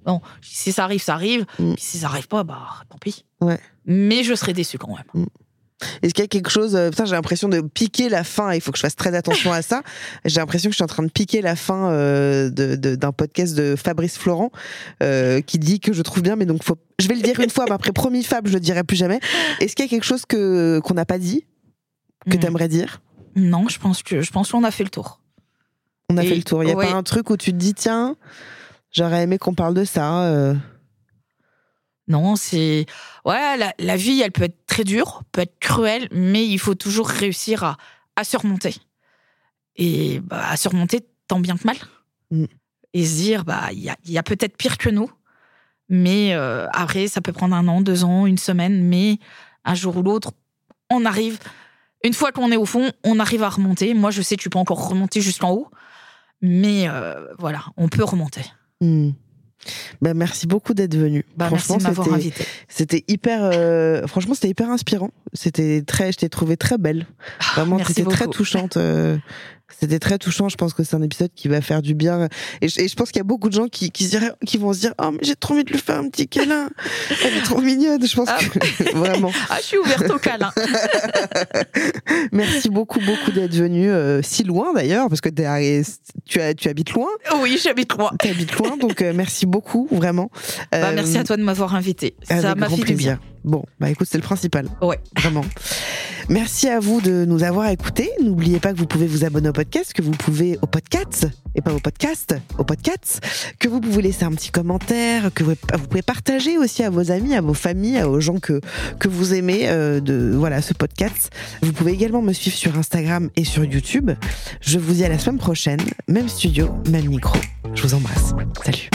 S4: Non, si ça arrive, ça arrive.
S3: Mm.
S4: Puis si ça arrive pas, bah tant pis.
S3: Ouais.
S4: Mais je serais déçue quand même.
S3: Mm. Est-ce qu'il y a quelque chose... Euh, putain, j'ai l'impression de piquer la fin. Il faut que je fasse très attention à ça. J'ai l'impression que je suis en train de piquer la fin euh, de, de, d'un podcast de Fabrice Florent euh, qui dit que je trouve bien, mais donc faut... je vais le dire une fois, mais après promis Fab, je le dirai plus jamais. Est-ce qu'il y a quelque chose que, qu'on n'a pas dit, que
S4: Mm.
S3: t'aimerais dire?
S4: Non, je pense que je pense qu'on a fait le tour.
S3: On a
S4: Et,
S3: fait le tour. Il n'y a
S4: ouais.
S3: pas un truc où tu te dis, tiens, j'aurais aimé qu'on parle de ça euh...
S4: Non, c'est... Ouais, la, la vie, elle peut être très dure, peut être cruelle, mais il faut toujours réussir à, à surmonter. Et bah, à surmonter tant bien que mal.
S3: Mm.
S4: Et se dire, bah, il y a, y a peut-être pire que nous, mais euh, après, ça peut prendre un an, deux ans, une semaine, mais un jour ou l'autre, on arrive... Une fois qu'on est au fond, on arrive à remonter. Moi, je sais que tu peux encore remonter jusqu'en haut, mais euh, voilà, on peut remonter.
S3: Mm. Bah, merci beaucoup d'être venu.
S4: Bah, merci
S3: franchement,
S4: de m'avoir
S3: c'était,
S4: invité.
S3: c'était hyper. Euh, franchement, c'était hyper inspirant. C'était très. Je t'ai trouvé très belle. Vraiment,
S4: merci
S3: c'était
S4: beaucoup.
S3: très touchante. Euh, c'était très touchant. Je pense que c'est un épisode qui va faire du bien. Et je, et je pense qu'il y a beaucoup de gens qui, qui, se diraient, qui vont se dire, oh mais j'ai trop envie de lui faire un petit câlin. Elle est trop mignonne. Je pense
S4: Ah.
S3: que vraiment.
S4: Ah, je suis ouverte au câlin.
S3: Merci beaucoup, beaucoup d'être venu euh, si loin d'ailleurs, parce que t'es, arri- tu, as, tu habites loin.
S4: Oui, j'habite loin.
S3: Tu habites loin, donc euh, merci beaucoup, vraiment.
S4: Bah,
S3: Euh,
S4: merci à toi de m'avoir invité. Ça
S3: Avec
S4: m'a
S3: grand
S4: fait du
S3: plaisir.
S4: bien.
S3: Bon, bah écoute, c'est le principal.
S4: Ouais.
S3: Vraiment. Merci à vous de nous avoir écoutés. N'oubliez pas que vous pouvez vous abonner au podcast, que vous pouvez au podcast, et pas au podcast, au podcast, que vous pouvez laisser un petit commentaire, que vous, vous pouvez partager aussi à vos amis, à vos familles, aux gens que, que vous aimez euh, de voilà ce podcast. Vous pouvez également me suivre sur Instagram et sur YouTube. Je vous dis à la semaine prochaine. Même studio, même micro. Je vous embrasse. Salut.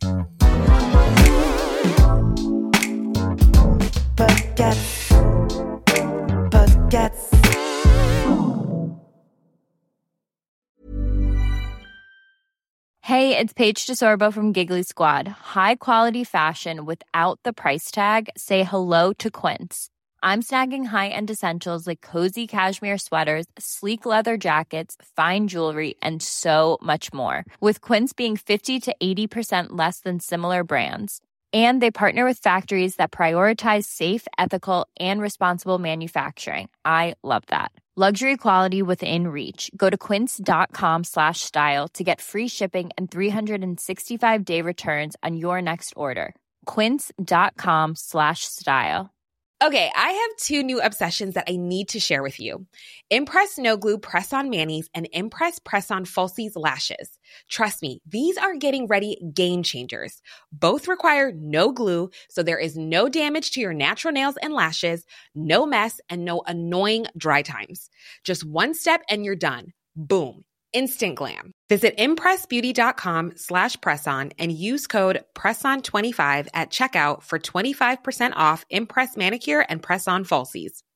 S3: Podcast. Podcast.
S5: Hey, it's Paige DeSorbo from Giggly Squad. High quality fashion without the price tag. Say hello to Quince. I'm snagging high-end essentials like cozy cashmere sweaters, sleek leather jackets, fine jewelry, and so much more. With Quince being fifty to eighty percent less than similar brands. And they partner with factories that prioritize safe, ethical, and responsible manufacturing. I love that. Luxury quality within reach. Go to quince.com slash style to get free shipping and three sixty-five day returns on your next order. Quince.com slash style.
S6: Okay, I have two new obsessions that I need to share with you. Impress No Glue Press-On Manis and Impress Press-On Falsies Lashes. Trust me, these are getting ready game changers. Both require no glue, so there is no damage to your natural nails and lashes, no mess, and no annoying dry times. Just one step and you're done. Boom. Instant glam. Visit impressbeauty.com slash presson and use code presson twenty-five at checkout for twenty-five percent off Impress Manicure and Press-On Falsies.